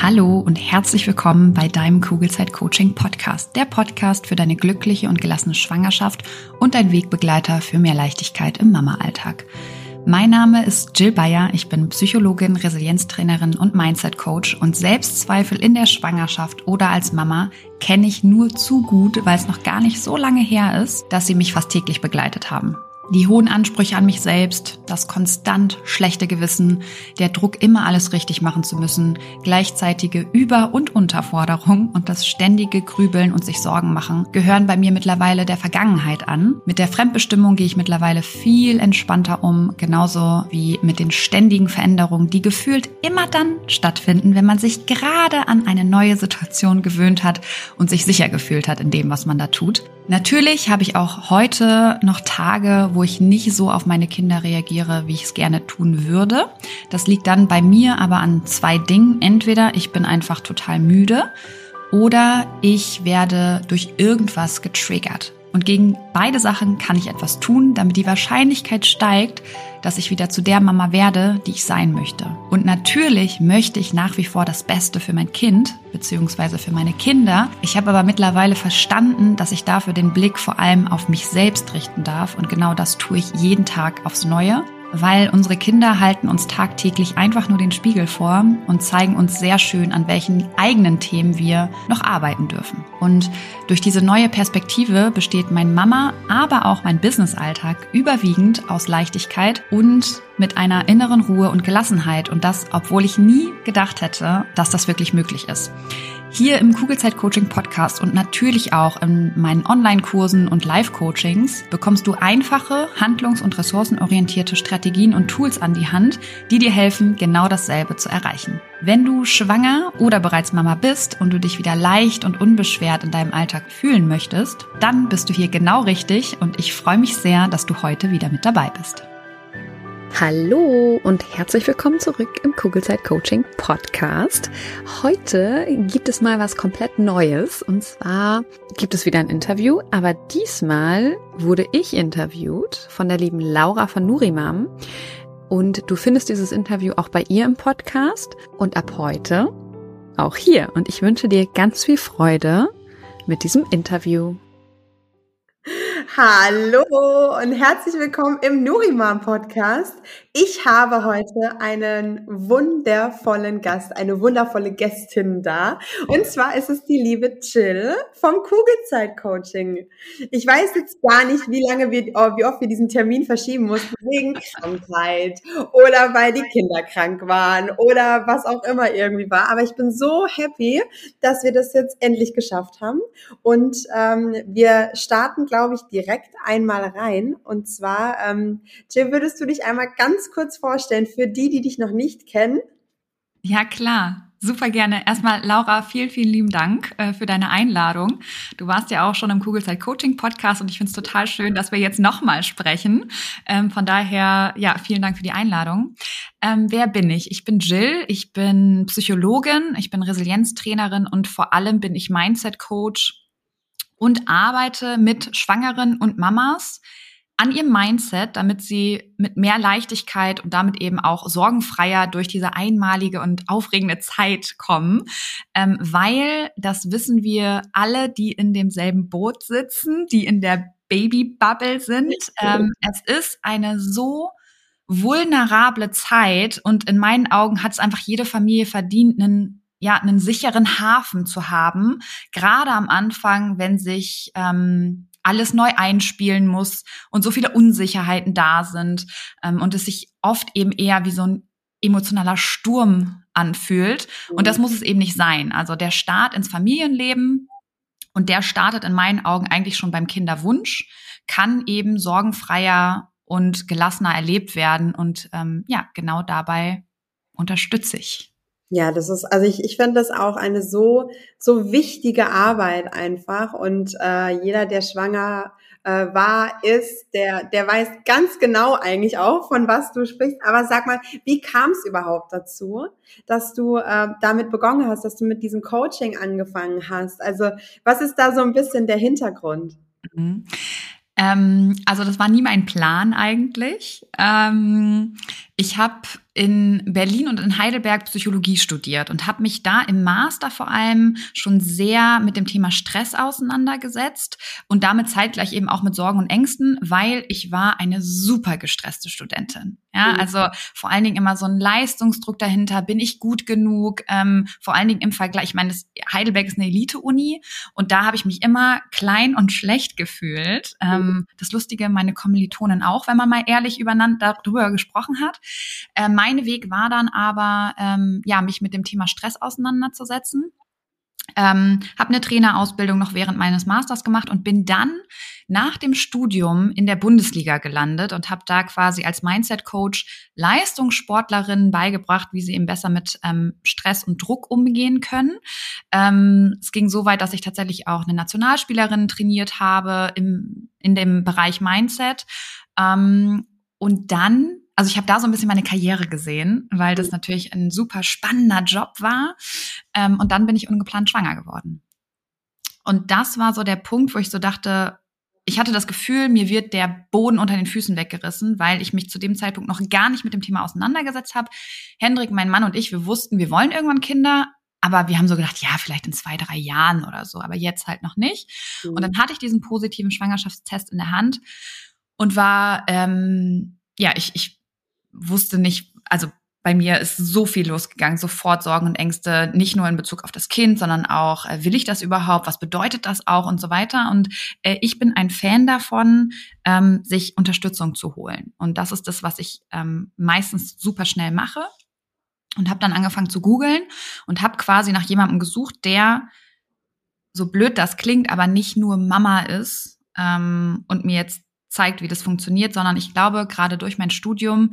Hallo und herzlich willkommen bei deinem Kugelzeit-Coaching-Podcast, der Podcast für deine glückliche und gelassene Schwangerschaft und dein Wegbegleiter für mehr Leichtigkeit im Mama-Alltag. Mein Name ist Jill Bayer, ich bin Psychologin, Resilienztrainerin und Mindset-Coach und Selbstzweifel in der Schwangerschaft oder als Mama kenne ich nur zu gut, weil es noch gar nicht so lange her ist, dass sie mich fast täglich begleitet haben. Die hohen Ansprüche an mich selbst, das konstant schlechte Gewissen, der Druck, immer alles richtig machen zu müssen, gleichzeitige Über- und Unterforderung und das ständige Grübeln und sich Sorgen machen gehören bei mir mittlerweile der Vergangenheit an. Mit der Fremdbestimmung gehe ich mittlerweile viel entspannter um, genauso wie mit den ständigen Veränderungen, die gefühlt immer dann stattfinden, wenn man sich gerade an eine neue Situation gewöhnt hat und sich sicher gefühlt hat in dem, was man da tut. Natürlich habe ich auch heute noch Tage, wo ich nicht so auf meine Kinder reagiere, wie ich es gerne tun würde. Das liegt dann bei mir aber an zwei Dingen. Entweder ich bin einfach total müde oder ich werde durch irgendwas getriggert. Und gegen beide Sachen kann ich etwas tun, damit die Wahrscheinlichkeit steigt, dass ich wieder zu der Mama werde, die ich sein möchte. Und natürlich möchte ich nach wie vor das Beste für mein Kind bzw. für meine Kinder. Ich habe aber mittlerweile verstanden, dass ich dafür den Blick vor allem auf mich selbst richten darf. Und genau das tue ich jeden Tag aufs Neue. Weil unsere Kinder halten uns tagtäglich einfach nur den Spiegel vor und zeigen uns sehr schön, an welchen eigenen Themen wir noch arbeiten dürfen. Und durch diese neue Perspektive besteht mein Mama, aber auch mein Business-Alltag überwiegend aus Leichtigkeit und mit einer inneren Ruhe und Gelassenheit. Und das, obwohl ich nie gedacht hätte, dass das wirklich möglich ist. Hier im Kugelzeit-Coaching-Podcast und natürlich auch in meinen Online-Kursen und Live-Coachings bekommst du einfache, handlungs- und ressourcenorientierte Strategien und Tools an die Hand, die dir helfen, genau dasselbe zu erreichen. Wenn du schwanger oder bereits Mama bist und du dich wieder leicht und unbeschwert in deinem Alltag fühlen möchtest, dann bist du hier genau richtig und ich freue mich sehr, dass du heute wieder mit dabei bist. Hallo und herzlich willkommen zurück im Kugelzeit-Coaching Podcast. Heute gibt es mal was komplett Neues und zwar gibt es wieder ein Interview, aber diesmal wurde ich interviewt von der lieben Laura von Nurimam und du findest dieses Interview auch bei ihr im Podcast und ab heute auch hier und ich wünsche dir ganz viel Freude mit diesem Interview. Hallo und herzlich willkommen im Nurimam Podcast. Ich habe heute einen wundervollen Gast, eine wundervolle Gästin da. Und zwar ist es die liebe Jill vom Kugelzeit-Coaching. Ich weiß jetzt gar nicht, wie oft wir diesen Termin verschieben mussten, wegen Krankheit oder weil die Kinder krank waren oder was auch immer irgendwie war. Aber ich bin so happy, dass wir das jetzt endlich geschafft haben. Und wir starten, glaube ich, direkt einmal rein. Und zwar, Jill, würdest du dich einmal ganz kurz vorstellen für die dich noch nicht kennen? Ja, klar. Super gerne. Erstmal, Laura, vielen, vielen lieben Dank für deine Einladung. Du warst ja auch schon im Kugelzeit-Coaching-Podcast und ich finde es total schön, dass wir jetzt nochmal sprechen. Von daher, ja, vielen Dank für die Einladung. Wer bin ich? Ich bin Jill, ich bin Psychologin, ich bin Resilienztrainerin und vor allem bin ich Mindset-Coach und arbeite mit Schwangeren und Mamas an ihrem Mindset, damit sie mit mehr Leichtigkeit und damit eben auch sorgenfreier durch diese einmalige und aufregende Zeit kommen. Weil, das wissen wir alle, die in demselben Boot sitzen, die in der Babybubble sind. Es ist eine so vulnerable Zeit und in meinen Augen hat es einfach jede Familie verdient, einen sicheren Hafen zu haben, gerade am Anfang, wenn sich alles neu einspielen muss und so viele Unsicherheiten da sind und es sich oft eben eher wie so ein emotionaler Sturm anfühlt. Und das muss es eben nicht sein. Also der Start ins Familienleben, und der startet in meinen Augen eigentlich schon beim Kinderwunsch, kann eben sorgenfreier und gelassener erlebt werden. Und genau dabei unterstütze ich. Ja, das ist, also ich finde das auch eine so wichtige Arbeit einfach und jeder, der schwanger ist, der weiß ganz genau eigentlich auch, von was du sprichst. Aber sag mal, wie kam es überhaupt dazu, dass du damit begonnen hast, dass du mit diesem Coaching angefangen hast? Also was ist da so ein bisschen der Hintergrund? Mhm. Also das war nie mein Plan eigentlich. Ich habe in Berlin und in Heidelberg Psychologie studiert und habe mich da im Master vor allem schon sehr mit dem Thema Stress auseinandergesetzt und damit zeitgleich eben auch mit Sorgen und Ängsten, weil ich war eine super gestresste Studentin. Ja, also vor allen Dingen immer so ein Leistungsdruck dahinter, bin ich gut genug? Vor allen Dingen im Vergleich, ich meine, Heidelberg ist eine Elite-Uni und da habe ich mich immer klein und schlecht gefühlt. Das Lustige, meine Kommilitonen auch, wenn man mal ehrlich darüber gesprochen hat. Mein Weg war dann aber, mich mit dem Thema Stress auseinanderzusetzen. Habe eine Trainerausbildung noch während meines Masters gemacht und bin dann nach dem Studium in der Bundesliga gelandet und habe da quasi als Mindset-Coach Leistungssportlerinnen beigebracht, wie sie eben besser mit Stress und Druck umgehen können. Es ging so weit, dass ich tatsächlich auch eine Nationalspielerin trainiert habe in dem Bereich Mindset. Und dann, also ich habe da so ein bisschen meine Karriere gesehen, weil das natürlich ein super spannender Job war. Und dann bin ich ungeplant schwanger geworden. Und das war so der Punkt, wo ich so dachte, ich hatte das Gefühl, mir wird der Boden unter den Füßen weggerissen, weil ich mich zu dem Zeitpunkt noch gar nicht mit dem Thema auseinandergesetzt habe. Hendrik, mein Mann und ich, wir wussten, wir wollen irgendwann Kinder, aber wir haben so gedacht, ja, vielleicht in 2-3 Jahren oder so, aber jetzt halt noch nicht. Und dann hatte ich diesen positiven Schwangerschaftstest in der Hand und war, ich wusste nicht, also bei mir ist so viel losgegangen, sofort Sorgen und Ängste, nicht nur in Bezug auf das Kind, sondern auch, will ich das überhaupt, was bedeutet das auch und so weiter. Und ich bin ein Fan davon, sich Unterstützung zu holen. Und das ist das, was ich meistens super schnell mache. Und habe dann angefangen zu googeln und habe quasi nach jemandem gesucht, der, so blöd das klingt, aber nicht nur Mama ist und mir jetzt zeigt, wie das funktioniert, sondern ich glaube, gerade durch mein Studium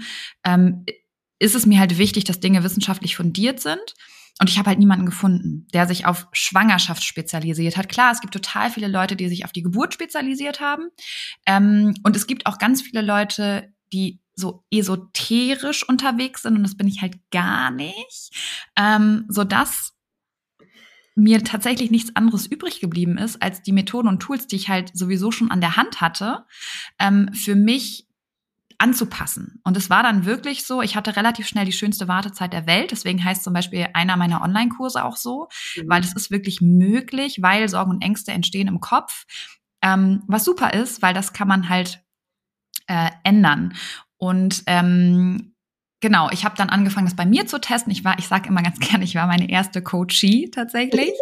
ist es mir halt wichtig, dass Dinge wissenschaftlich fundiert sind. Und ich habe halt niemanden gefunden, der sich auf Schwangerschaft spezialisiert hat. Klar, es gibt total viele Leute, die sich auf die Geburt spezialisiert haben. Und es gibt auch ganz viele Leute, die so esoterisch unterwegs sind. Und das bin ich halt gar nicht. Sodass mir tatsächlich nichts anderes übrig geblieben ist, als die Methoden und Tools, die ich halt sowieso schon an der Hand hatte, für mich anzupassen. Und es war dann wirklich so, ich hatte relativ schnell die schönste Wartezeit der Welt. Deswegen heißt zum Beispiel einer meiner Online-Kurse auch so, weil es ist wirklich möglich, weil Sorgen und Ängste entstehen im Kopf. Was super ist, weil das kann man halt ändern. Und genau, ich habe dann angefangen, das bei mir zu testen. Ich sage immer ganz gerne, ich war meine erste Coachie tatsächlich.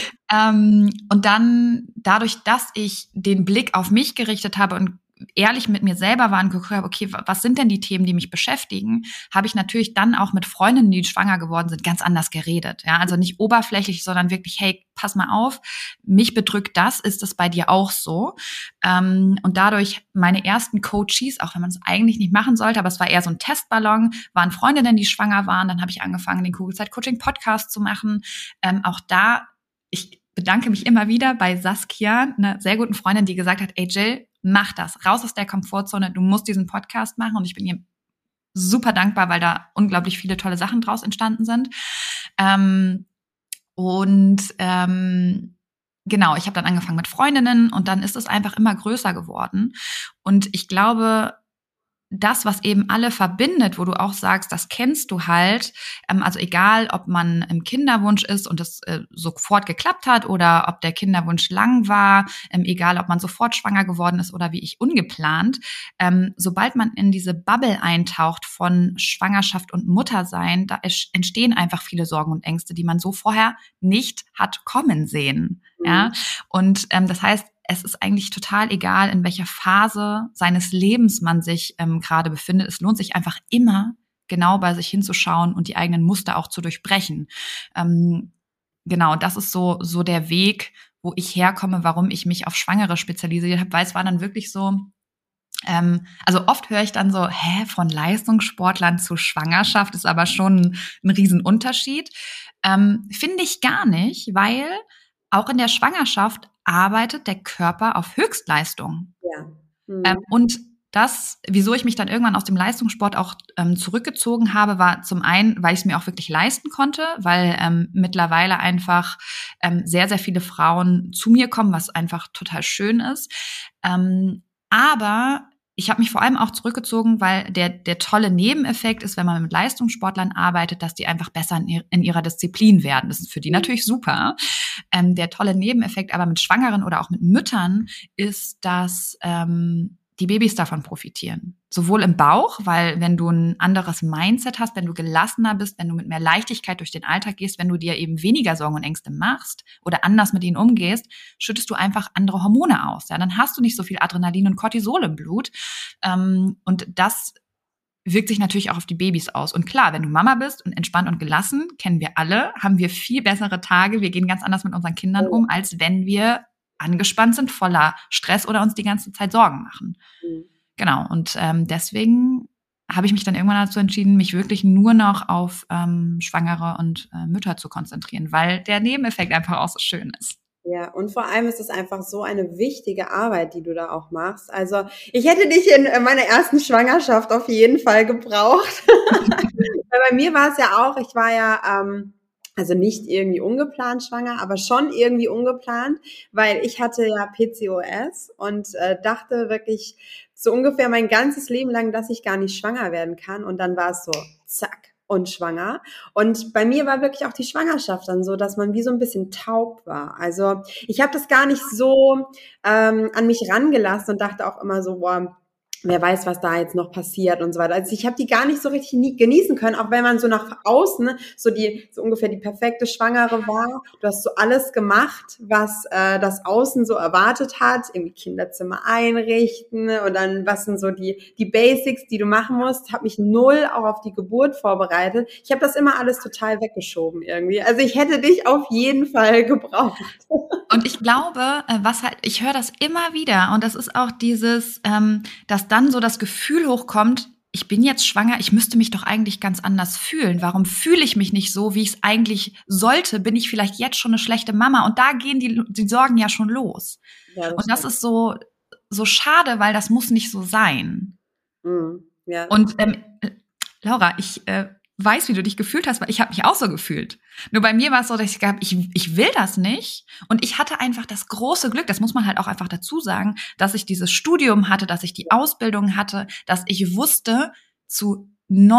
Und dann dadurch, dass ich den Blick auf mich gerichtet habe und ehrlich mit mir selber war und geguckt habe, okay, was sind denn die Themen, die mich beschäftigen, habe ich natürlich dann auch mit Freundinnen, die schwanger geworden sind, ganz anders geredet. Ja, also nicht oberflächlich, sondern wirklich, hey, pass mal auf, mich bedrückt das, ist das bei dir auch so? Und dadurch meine ersten Coaches, auch wenn man es eigentlich nicht machen sollte, aber es war eher so ein Testballon, waren Freundinnen, die schwanger waren. Dann habe ich angefangen, den Kugelzeit-Coaching-Podcast zu machen. Auch da, ich bedanke mich immer wieder bei Saskia, einer sehr guten Freundin, die gesagt hat, ey Jill, mach das, raus aus der Komfortzone, du musst diesen Podcast machen. Und ich bin ihr super dankbar, weil da unglaublich viele tolle Sachen draus entstanden sind. Genau, ich habe dann angefangen mit Freundinnen und dann ist es einfach immer größer geworden. Und ich glaube, das, was eben alle verbindet, wo du auch sagst, das kennst du halt, also egal, ob man im Kinderwunsch ist und es sofort geklappt hat oder ob der Kinderwunsch lang war, egal, ob man sofort schwanger geworden ist oder wie ich ungeplant, sobald man in diese Bubble eintaucht von Schwangerschaft und Muttersein, da entstehen einfach viele Sorgen und Ängste, die man so vorher nicht hat kommen sehen. Ja, und das heißt, es ist eigentlich total egal, in welcher Phase seines Lebens man sich gerade befindet. Es lohnt sich einfach immer, genau bei sich hinzuschauen und die eigenen Muster auch zu durchbrechen. Genau, das ist so der Weg, wo ich herkomme, warum ich mich auf Schwangere spezialisiert habe, weil es war dann wirklich so, also oft höre ich dann so, von Leistungssportlern zu Schwangerschaft ist aber schon ein Riesenunterschied. Finde ich gar nicht, weil auch in der Schwangerschaft arbeitet der Körper auf Höchstleistung. Ja. Und das, wieso ich mich dann irgendwann aus dem Leistungssport auch zurückgezogen habe, war zum einen, weil ich es mir auch wirklich leisten konnte, weil mittlerweile einfach sehr, sehr viele Frauen zu mir kommen, was einfach total schön ist. Aber ich habe mich vor allem auch zurückgezogen, weil der tolle Nebeneffekt ist, wenn man mit Leistungssportlern arbeitet, dass die einfach besser in ihrer Disziplin werden. Das ist für die natürlich super. Der tolle Nebeneffekt aber mit Schwangeren oder auch mit Müttern ist, dass die Babys davon profitieren. Sowohl im Bauch, weil wenn du ein anderes Mindset hast, wenn du gelassener bist, wenn du mit mehr Leichtigkeit durch den Alltag gehst, wenn du dir eben weniger Sorgen und Ängste machst oder anders mit ihnen umgehst, schüttest du einfach andere Hormone aus. Ja, dann hast du nicht so viel Adrenalin und Cortisol im Blut. Und das wirkt sich natürlich auch auf die Babys aus. Und klar, wenn du Mama bist und entspannt und gelassen, kennen wir alle, haben wir viel bessere Tage. Wir gehen ganz anders mit unseren Kindern um, als wenn wir angespannt sind, voller Stress oder uns die ganze Zeit Sorgen machen. Genau, und deswegen habe ich mich dann irgendwann dazu entschieden, mich wirklich nur noch auf Schwangere und Mütter zu konzentrieren, weil der Nebeneffekt einfach auch so schön ist. Ja, und vor allem ist es einfach so eine wichtige Arbeit, die du da auch machst. Also ich hätte dich in meiner ersten Schwangerschaft auf jeden Fall gebraucht. Weil bei mir war es ja auch, ich war ja also nicht irgendwie ungeplant schwanger, aber schon irgendwie ungeplant, weil ich hatte ja PCOS und dachte wirklich so ungefähr mein ganzes Leben lang, dass ich gar nicht schwanger werden kann. Und dann war es so, zack, und schwanger. Und bei mir war wirklich auch die Schwangerschaft dann so, dass man wie so ein bisschen taub war. Also ich habe das gar nicht so an mich rangelassen und dachte auch immer so, boah, wer weiß, was da jetzt noch passiert und so weiter. Also ich habe die gar nicht so richtig genießen können, auch wenn man so nach außen so ungefähr die perfekte Schwangere war. Du hast so alles gemacht, was das Außen so erwartet hat, irgendwie Kinderzimmer einrichten und dann was sind so die Basics, die du machen musst. Habe mich null auch auf die Geburt vorbereitet. Ich habe das immer alles total weggeschoben irgendwie. Also ich hätte dich auf jeden Fall gebraucht. Und ich glaube, ich höre das immer wieder und das ist auch dieses, dass dann so das Gefühl hochkommt, ich bin jetzt schwanger, ich müsste mich doch eigentlich ganz anders fühlen. Warum fühle ich mich nicht so, wie ich es eigentlich sollte? Bin ich vielleicht jetzt schon eine schlechte Mama? Und da gehen die Sorgen ja schon los. Ja, und das ist so schade, weil das muss nicht so sein. Ja. Und Laura, ich weiß, wie du dich gefühlt hast, weil ich habe mich auch so gefühlt. Nur bei mir war es so, dass ich will das nicht. Und ich hatte einfach das große Glück, das muss man halt auch einfach dazu sagen, dass ich dieses Studium hatte, dass ich die Ausbildung hatte, dass ich wusste, zu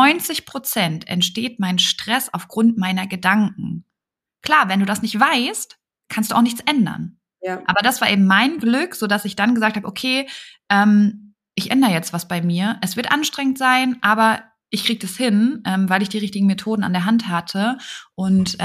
90% entsteht mein Stress aufgrund meiner Gedanken. Klar, wenn du das nicht weißt, kannst du auch nichts ändern. Ja. Aber das war eben mein Glück, so dass ich dann gesagt habe, okay, ich ändere jetzt was bei mir. Es wird anstrengend sein, aber ich krieg das hin, weil ich die richtigen Methoden an der Hand hatte und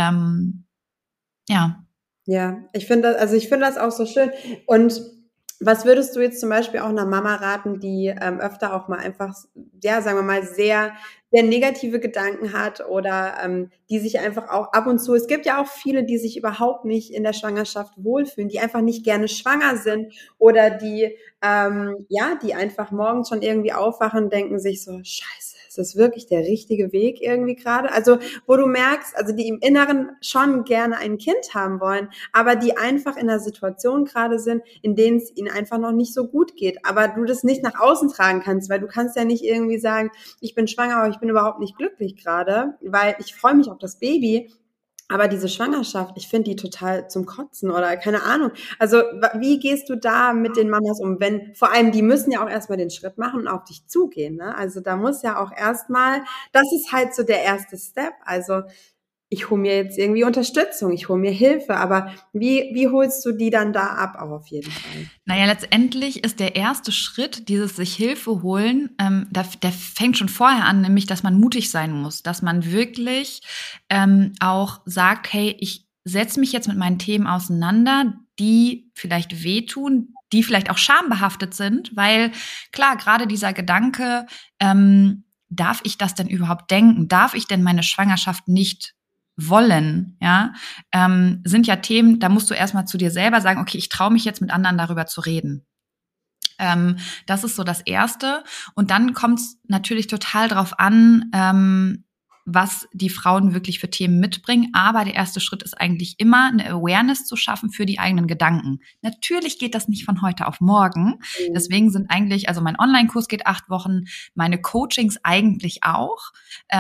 ja. Ja, ich finde das auch so schön. Und was würdest du jetzt zum Beispiel auch einer Mama raten, die öfter auch mal einfach, ja, sagen wir mal, sehr, sehr negative Gedanken hat oder die sich einfach auch ab und zu, es gibt ja auch viele, die sich überhaupt nicht in der Schwangerschaft wohlfühlen, die einfach nicht gerne schwanger sind oder die, die einfach morgens schon irgendwie aufwachen und denken sich so, scheiße, ist das wirklich der richtige Weg irgendwie gerade? Also, wo du merkst, also die im Inneren schon gerne ein Kind haben wollen, aber die einfach in einer Situation gerade sind, in denen es ihnen einfach noch nicht so gut geht, aber du das nicht nach außen tragen kannst, weil du kannst ja nicht irgendwie sagen, ich bin schwanger, aber ich bin überhaupt nicht glücklich gerade, weil ich freue mich auf das Baby. Aber diese Schwangerschaft, ich finde die total zum Kotzen oder keine Ahnung. Also wie gehst du da mit den Mamas um? Vor allem, die müssen ja auch erstmal den Schritt machen und auf dich zugehen, ne? Also da muss ja auch erstmal, das ist halt so der erste Step. Also ich hole mir jetzt irgendwie Unterstützung, ich hole mir Hilfe, aber wie holst du die dann da ab auch auf jeden Fall? Naja, letztendlich ist der erste Schritt, dieses sich Hilfe holen, der fängt schon vorher an, nämlich, dass man mutig sein muss, dass man wirklich auch sagt, hey, ich setze mich jetzt mit meinen Themen auseinander, die vielleicht wehtun, die vielleicht auch schambehaftet sind, weil klar, gerade dieser Gedanke, darf ich das denn überhaupt denken? Darf ich denn meine Schwangerschaft nicht wollen, ja, sind ja Themen, da musst du erstmal zu dir selber sagen, okay, ich traue mich jetzt mit anderen darüber zu reden. Das ist so das Erste. Und dann kommt es natürlich total drauf an, was die Frauen wirklich für Themen mitbringen. Aber der erste Schritt ist eigentlich immer, eine Awareness zu schaffen für die eigenen Gedanken. Natürlich geht das nicht von heute auf morgen. Deswegen sind eigentlich, also mein Online-Kurs geht 8 Wochen, meine Coachings eigentlich auch.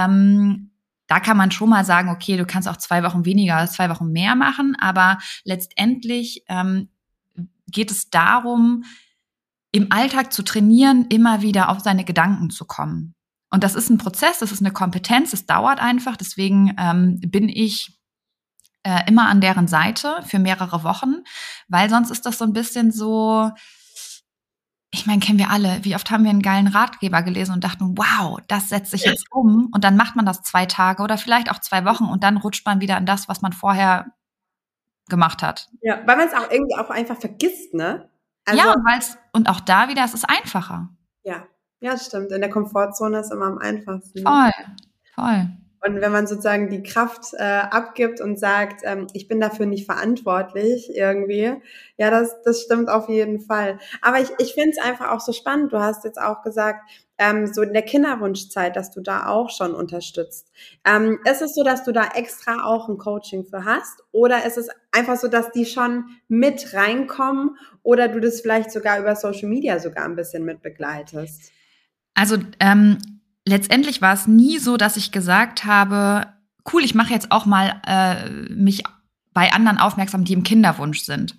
Da kann man schon mal sagen, okay, du kannst auch 2 Wochen weniger oder 2 Wochen mehr machen, aber letztendlich geht es darum, im Alltag zu trainieren, immer wieder auf seine Gedanken zu kommen. Und das ist ein Prozess, das ist eine Kompetenz, es dauert einfach. Deswegen bin ich immer an deren Seite für mehrere Wochen, weil sonst ist das so ein bisschen so, ich meine, kennen wir alle, wie oft haben wir einen geilen Ratgeber gelesen und dachten, wow, das setzt sich jetzt um, und dann macht man das 2 Tage oder vielleicht auch 2 Wochen und dann rutscht man wieder in das, was man vorher gemacht hat. Ja, weil man es auch irgendwie auch einfach vergisst, ne? Also, Ja, und auch da wieder, es ist einfacher. ja, das stimmt. In der Komfortzone ist immer am einfachsten. Voll. Und wenn man sozusagen die Kraft abgibt und sagt, ich bin dafür nicht verantwortlich irgendwie, ja, das stimmt auf jeden Fall. Aber ich finde es einfach auch so spannend. Du hast jetzt auch gesagt, so in der Kinderwunschzeit, dass du da auch schon unterstützt. Ist es so, dass du da extra auch ein Coaching für hast? Oder ist es einfach so, dass die schon mit reinkommen oder du das vielleicht sogar über Social Media sogar ein bisschen mit begleitest? Also letztendlich war es nie so, dass ich gesagt habe, cool, ich mache jetzt auch mal mich bei anderen aufmerksam, die im Kinderwunsch sind.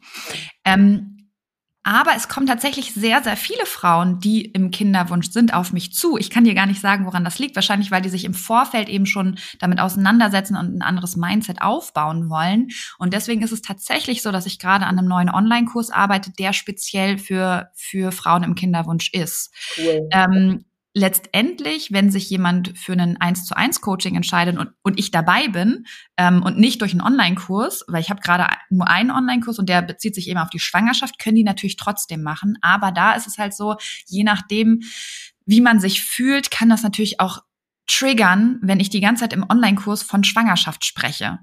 Aber es kommen tatsächlich sehr, sehr viele Frauen, die im Kinderwunsch sind, auf mich zu. Ich kann dir gar nicht sagen, woran das liegt. Wahrscheinlich, weil die sich im Vorfeld eben schon damit auseinandersetzen und ein anderes Mindset aufbauen wollen. Und deswegen ist es tatsächlich so, dass ich gerade an einem neuen Online-Kurs arbeite, der speziell für Frauen im Kinderwunsch ist. Cool. Letztendlich, wenn sich jemand für einen 1:1 Coaching entscheidet und ich dabei bin und nicht durch einen Online-Kurs, weil ich habe gerade nur einen Online-Kurs und der bezieht sich eben auf die Schwangerschaft, können die natürlich trotzdem machen. Aber da ist es halt so, je nachdem, wie man sich fühlt, kann das natürlich auch triggern, wenn ich die ganze Zeit im Online-Kurs von Schwangerschaft spreche.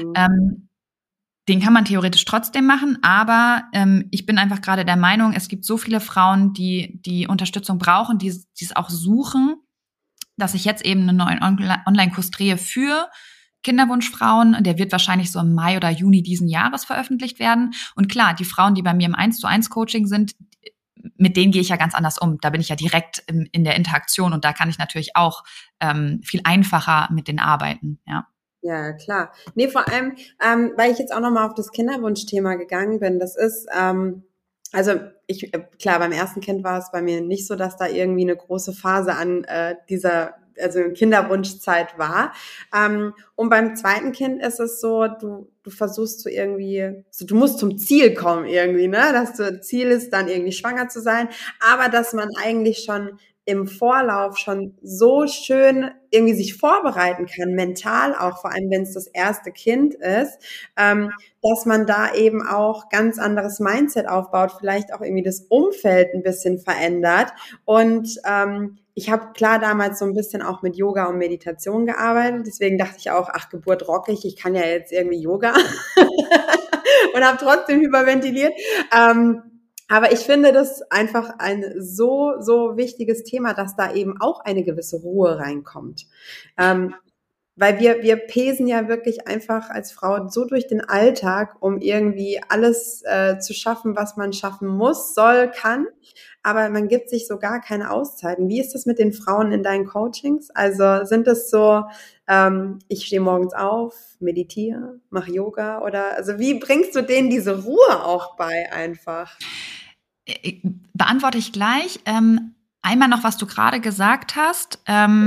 Den kann man theoretisch trotzdem machen, aber ich bin einfach gerade der Meinung, es gibt so viele Frauen, die Unterstützung brauchen, die es auch suchen, dass ich jetzt eben einen neuen Online-Kurs drehe für Kinderwunschfrauen. Der wird wahrscheinlich so im Mai oder Juni diesen Jahres veröffentlicht werden. Und klar, die Frauen, die bei mir im 1:1 Coaching sind, mit denen gehe ich ja ganz anders um. Da bin ich ja direkt in der Interaktion und da kann ich natürlich auch viel einfacher mit denen arbeiten, ja. Ja, klar. Nee, vor allem, weil ich jetzt auch nochmal auf das Kinderwunschthema gegangen bin. Das ist, also klar, beim ersten Kind war es bei mir nicht so, dass da irgendwie eine große Phase an also Kinderwunschzeit war. Und beim zweiten Kind ist es so, du versuchst so irgendwie, du musst zum Ziel kommen irgendwie, ne? Dass das Ziel ist, dann irgendwie schwanger zu sein, aber dass man eigentlich schon im Vorlauf schon so schön irgendwie sich vorbereiten kann, mental auch, vor allem wenn es das erste Kind ist, dass man da eben auch ganz anderes Mindset aufbaut, vielleicht auch irgendwie das Umfeld ein bisschen verändert. Und ich habe klar damals so ein bisschen auch mit Yoga und Meditation gearbeitet, deswegen dachte ich auch, ach, Geburt rock ich kann ja jetzt irgendwie Yoga und habe trotzdem hyperventiliert. Aber ich finde das einfach ein so wichtiges Thema, dass da eben auch eine gewisse Ruhe reinkommt. Weil wir pesen ja wirklich einfach als Frau so durch den Alltag, um irgendwie alles zu schaffen, was man schaffen muss, soll, kann. Aber man gibt sich so gar keine Auszeiten. Wie ist das mit den Frauen in deinen Coachings? Also sind das so, ich stehe morgens auf, meditiere, mache Yoga oder also wie bringst du denen diese Ruhe auch bei einfach? Beantworte ich gleich. Einmal noch, was du gerade gesagt hast.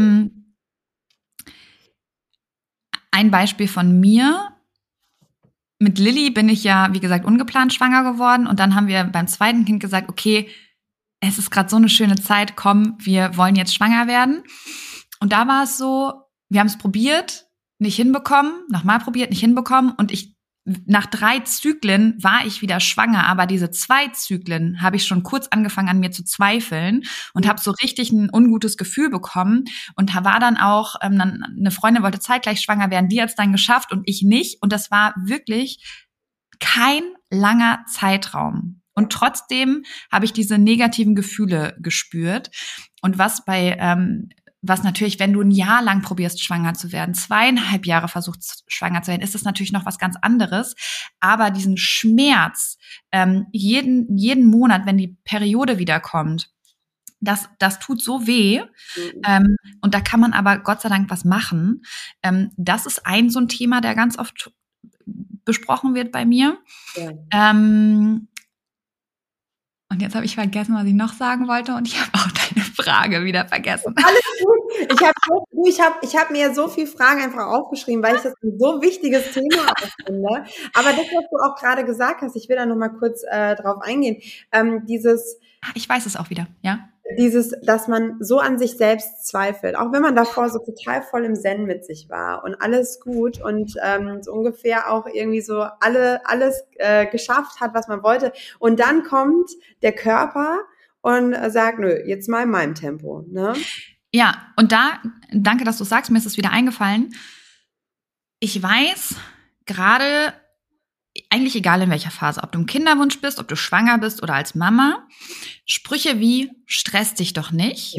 Ein Beispiel von mir. Mit Lilly bin ich ja, wie gesagt, ungeplant schwanger geworden. Und dann haben wir beim zweiten Kind gesagt, okay, es ist gerade so eine schöne Zeit, komm, wir wollen jetzt schwanger werden. Und da war es so, wir haben es probiert, nicht hinbekommen, nochmal probiert, nicht hinbekommen. Und nach 3 Zyklen war ich wieder schwanger, aber diese 2 Zyklen habe ich schon kurz angefangen an mir zu zweifeln und habe so richtig ein ungutes Gefühl bekommen und war dann auch, eine Freundin wollte zeitgleich schwanger werden, die hat es dann geschafft und ich nicht. Und das war wirklich kein langer Zeitraum. Und trotzdem habe ich diese negativen Gefühle gespürt. Und was natürlich, wenn du ein Jahr lang probierst, schwanger zu werden, 2,5 Jahre versuchst, schwanger zu werden, ist das natürlich noch was ganz anderes. Aber diesen Schmerz, jeden Monat, wenn die Periode wiederkommt, das tut so weh. Und da kann man aber Gott sei Dank was machen. Das ist so ein Thema, der ganz oft besprochen wird bei mir. Ja. Und jetzt habe ich vergessen, was ich noch sagen wollte und ich habe auch deine Frage wieder vergessen. Alles gut. Ich hab mir so viele Fragen einfach aufgeschrieben, weil ich das ein so wichtiges Thema auch finde. Aber das, was du auch gerade gesagt hast, ich will da noch mal kurz drauf eingehen. Ich weiß es auch wieder, ja. Dass man so an sich selbst zweifelt, auch wenn man davor so total voll im Zen mit sich war und alles gut und so ungefähr auch irgendwie so alles geschafft hat, was man wollte. Und dann kommt der Körper und sagt, nö, jetzt mal in meinem Tempo. Ne? Ja, und danke, dass du sagst, mir ist es wieder eingefallen. Ich weiß gerade, eigentlich egal in welcher Phase, ob du im Kinderwunsch bist, ob du schwanger bist oder als Mama, Sprüche wie, stress dich doch nicht.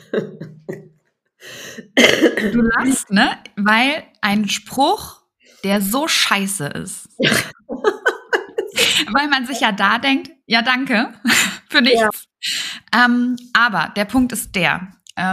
Du lachst, ne? Weil ein Spruch, der so scheiße ist. Weil man sich ja da denkt, ja danke, für nichts. Ja. Aber der Punkt ist der,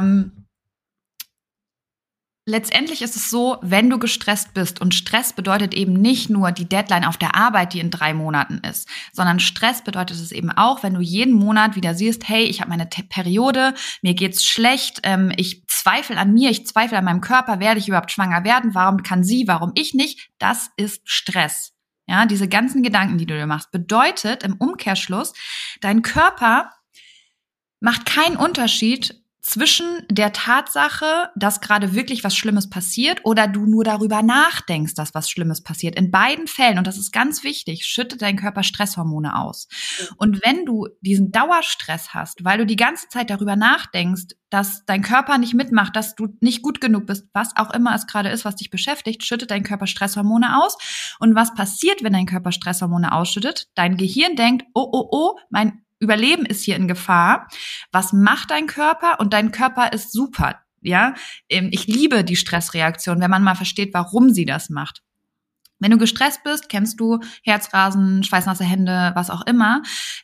letztendlich ist es so, wenn du gestresst bist, und Stress bedeutet eben nicht nur die Deadline auf der Arbeit, die in 3 Monaten ist, sondern Stress bedeutet es eben auch, wenn du jeden Monat wieder siehst, hey, ich habe meine Periode, mir geht's schlecht, ich zweifle an mir, ich zweifle an meinem Körper, werde ich überhaupt schwanger werden, warum kann sie, warum ich nicht? Das ist Stress. Ja, diese ganzen Gedanken, die du dir machst, bedeutet im Umkehrschluss, dein Körper macht keinen Unterschied zwischen der Tatsache, dass gerade wirklich was Schlimmes passiert oder du nur darüber nachdenkst, dass was Schlimmes passiert. In beiden Fällen, und das ist ganz wichtig, schüttet dein Körper Stresshormone aus. Und wenn du diesen Dauerstress hast, weil du die ganze Zeit darüber nachdenkst, dass dein Körper nicht mitmacht, dass du nicht gut genug bist, was auch immer es gerade ist, was dich beschäftigt, schüttet dein Körper Stresshormone aus. Und was passiert, wenn dein Körper Stresshormone ausschüttet? Dein Gehirn denkt, oh, mein Überleben ist hier in Gefahr. Was macht dein Körper? Und dein Körper ist super, ja. Ich liebe die Stressreaktion, wenn man mal versteht, warum sie das macht. Wenn du gestresst bist, kennst du Herzrasen, schweißnasse Hände, was auch immer.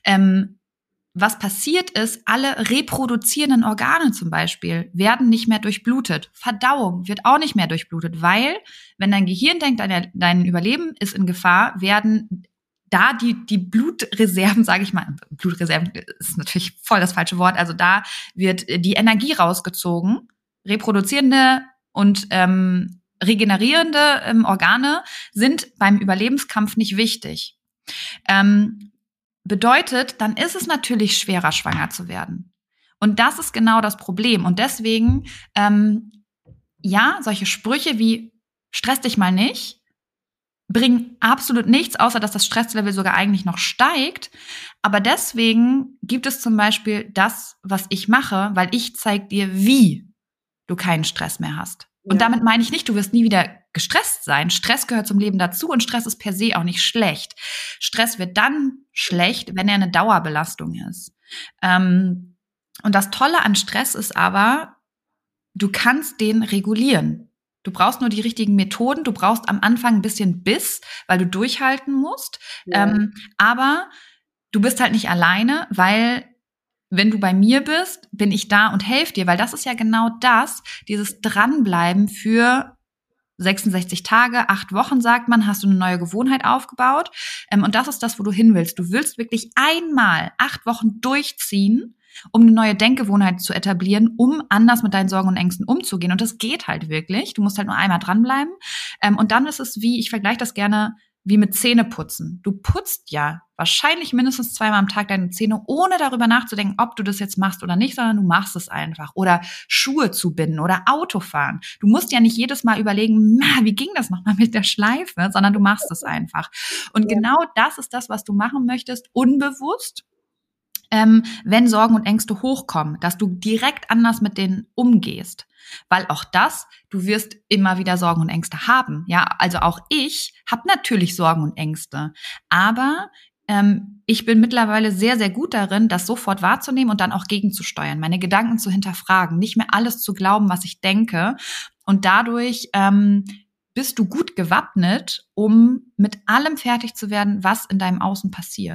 Was passiert ist, alle reproduzierenden Organe zum Beispiel werden nicht mehr durchblutet. Verdauung wird auch nicht mehr durchblutet, weil, wenn dein Gehirn denkt, dein Überleben ist in Gefahr, werden da die Blutreserven, sage ich mal, Blutreserven ist natürlich voll das falsche Wort, also da wird die Energie rausgezogen, reproduzierende und regenerierende Organe sind beim Überlebenskampf nicht wichtig. Bedeutet, dann ist es natürlich schwerer, schwanger zu werden. Und das ist genau das Problem. Und deswegen, solche Sprüche wie stress dich mal nicht, bringen absolut nichts, außer dass das Stresslevel sogar eigentlich noch steigt. Aber deswegen gibt es zum Beispiel das, was ich mache, weil ich zeige dir, wie du keinen Stress mehr hast. Ja. Und damit meine ich nicht, du wirst nie wieder gestresst sein. Stress gehört zum Leben dazu und Stress ist per se auch nicht schlecht. Stress wird dann schlecht, wenn er eine Dauerbelastung ist. Und das Tolle an Stress ist aber, du kannst den regulieren. Du brauchst nur die richtigen Methoden. Du brauchst am Anfang ein bisschen Biss, weil du durchhalten musst. Ja. Aber du bist halt nicht alleine, weil wenn du bei mir bist, bin ich da und helfe dir. Weil das ist ja genau das, dieses Dranbleiben für 66 Tage, 8 Wochen, sagt man, hast du eine neue Gewohnheit aufgebaut. Und das ist das, wo du hin willst. Du willst wirklich einmal 8 Wochen durchziehen, um eine neue Denkgewohnheit zu etablieren, um anders mit deinen Sorgen und Ängsten umzugehen. Und das geht halt wirklich. Du musst halt nur einmal dranbleiben. Und dann ist es ich vergleiche das gerne wie mit Zähneputzen. Du putzt ja wahrscheinlich mindestens 2-mal am Tag deine Zähne, ohne darüber nachzudenken, ob du das jetzt machst oder nicht, sondern du machst es einfach. Oder Schuhe zubinden oder Autofahren. Du musst ja nicht jedes Mal überlegen, wie ging das nochmal mit der Schleife, sondern du machst es einfach. Und genau das ist das, was du machen möchtest, unbewusst. Wenn Sorgen und Ängste hochkommen, dass du direkt anders mit denen umgehst. Weil auch du wirst immer wieder Sorgen und Ängste haben. Ja, also auch ich habe natürlich Sorgen und Ängste. Aber ich bin mittlerweile sehr, sehr gut darin, das sofort wahrzunehmen und dann auch gegenzusteuern, meine Gedanken zu hinterfragen, nicht mehr alles zu glauben, was ich denke. Und dadurch bist du gut gewappnet, um mit allem fertig zu werden, was in deinem Außen passiert.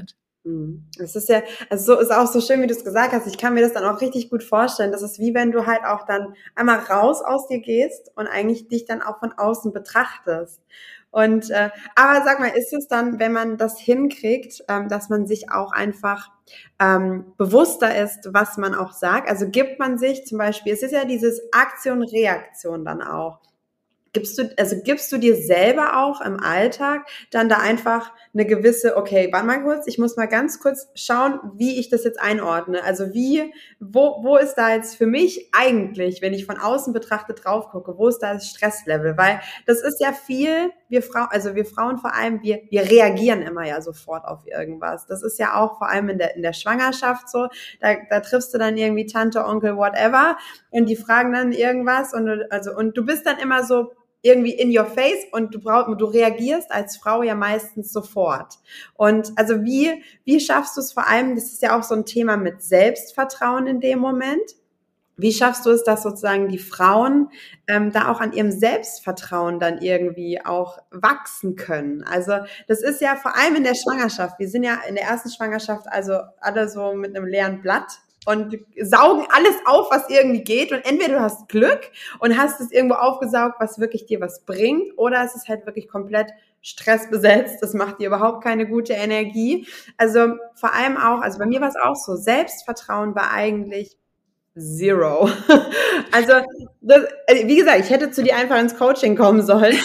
Es ist ja, also so ist auch so schön, wie du es gesagt hast. Ich kann mir das dann auch richtig gut vorstellen. Das ist wie wenn du halt auch dann einmal raus aus dir gehst und eigentlich dich dann auch von außen betrachtest. Und aber sag mal, ist es dann, wenn man das hinkriegt, dass man sich auch einfach bewusster ist, was man auch sagt? Also gibt man sich zum Beispiel, es ist ja dieses Aktion-Reaktion dann auch. Gibst du dir selber auch im Alltag dann da einfach eine gewisse, okay, warte mal kurz, ich muss mal ganz kurz schauen, wie ich das jetzt einordne. Also wo ist da jetzt für mich eigentlich, wenn ich von außen betrachtet drauf gucke, wo ist da das Stresslevel? Weil das ist ja viel, wir Frauen vor allem, wir reagieren immer ja sofort auf irgendwas. Das ist ja auch vor allem in der Schwangerschaft so, da triffst du dann irgendwie Tante, Onkel, whatever und die fragen dann irgendwas und du bist dann immer so irgendwie in your face und du reagierst als Frau ja meistens sofort. Und also wie schaffst du es vor allem, das ist ja auch so ein Thema mit Selbstvertrauen in dem Moment, wie schaffst du es, dass sozusagen die Frauen da auch an ihrem Selbstvertrauen dann irgendwie auch wachsen können? Also das ist ja vor allem in der Schwangerschaft, wir sind ja in der ersten Schwangerschaft also alle so mit einem leeren Blatt und saugen alles auf, was irgendwie geht. Und entweder du hast Glück und hast es irgendwo aufgesaugt, was wirklich dir was bringt, oder es ist halt wirklich komplett stressbesetzt. Das macht dir überhaupt keine gute Energie. Also vor allem auch, also bei mir war es auch so, Selbstvertrauen war eigentlich zero. Also wie gesagt, ich hätte zu dir einfach ins Coaching kommen sollen.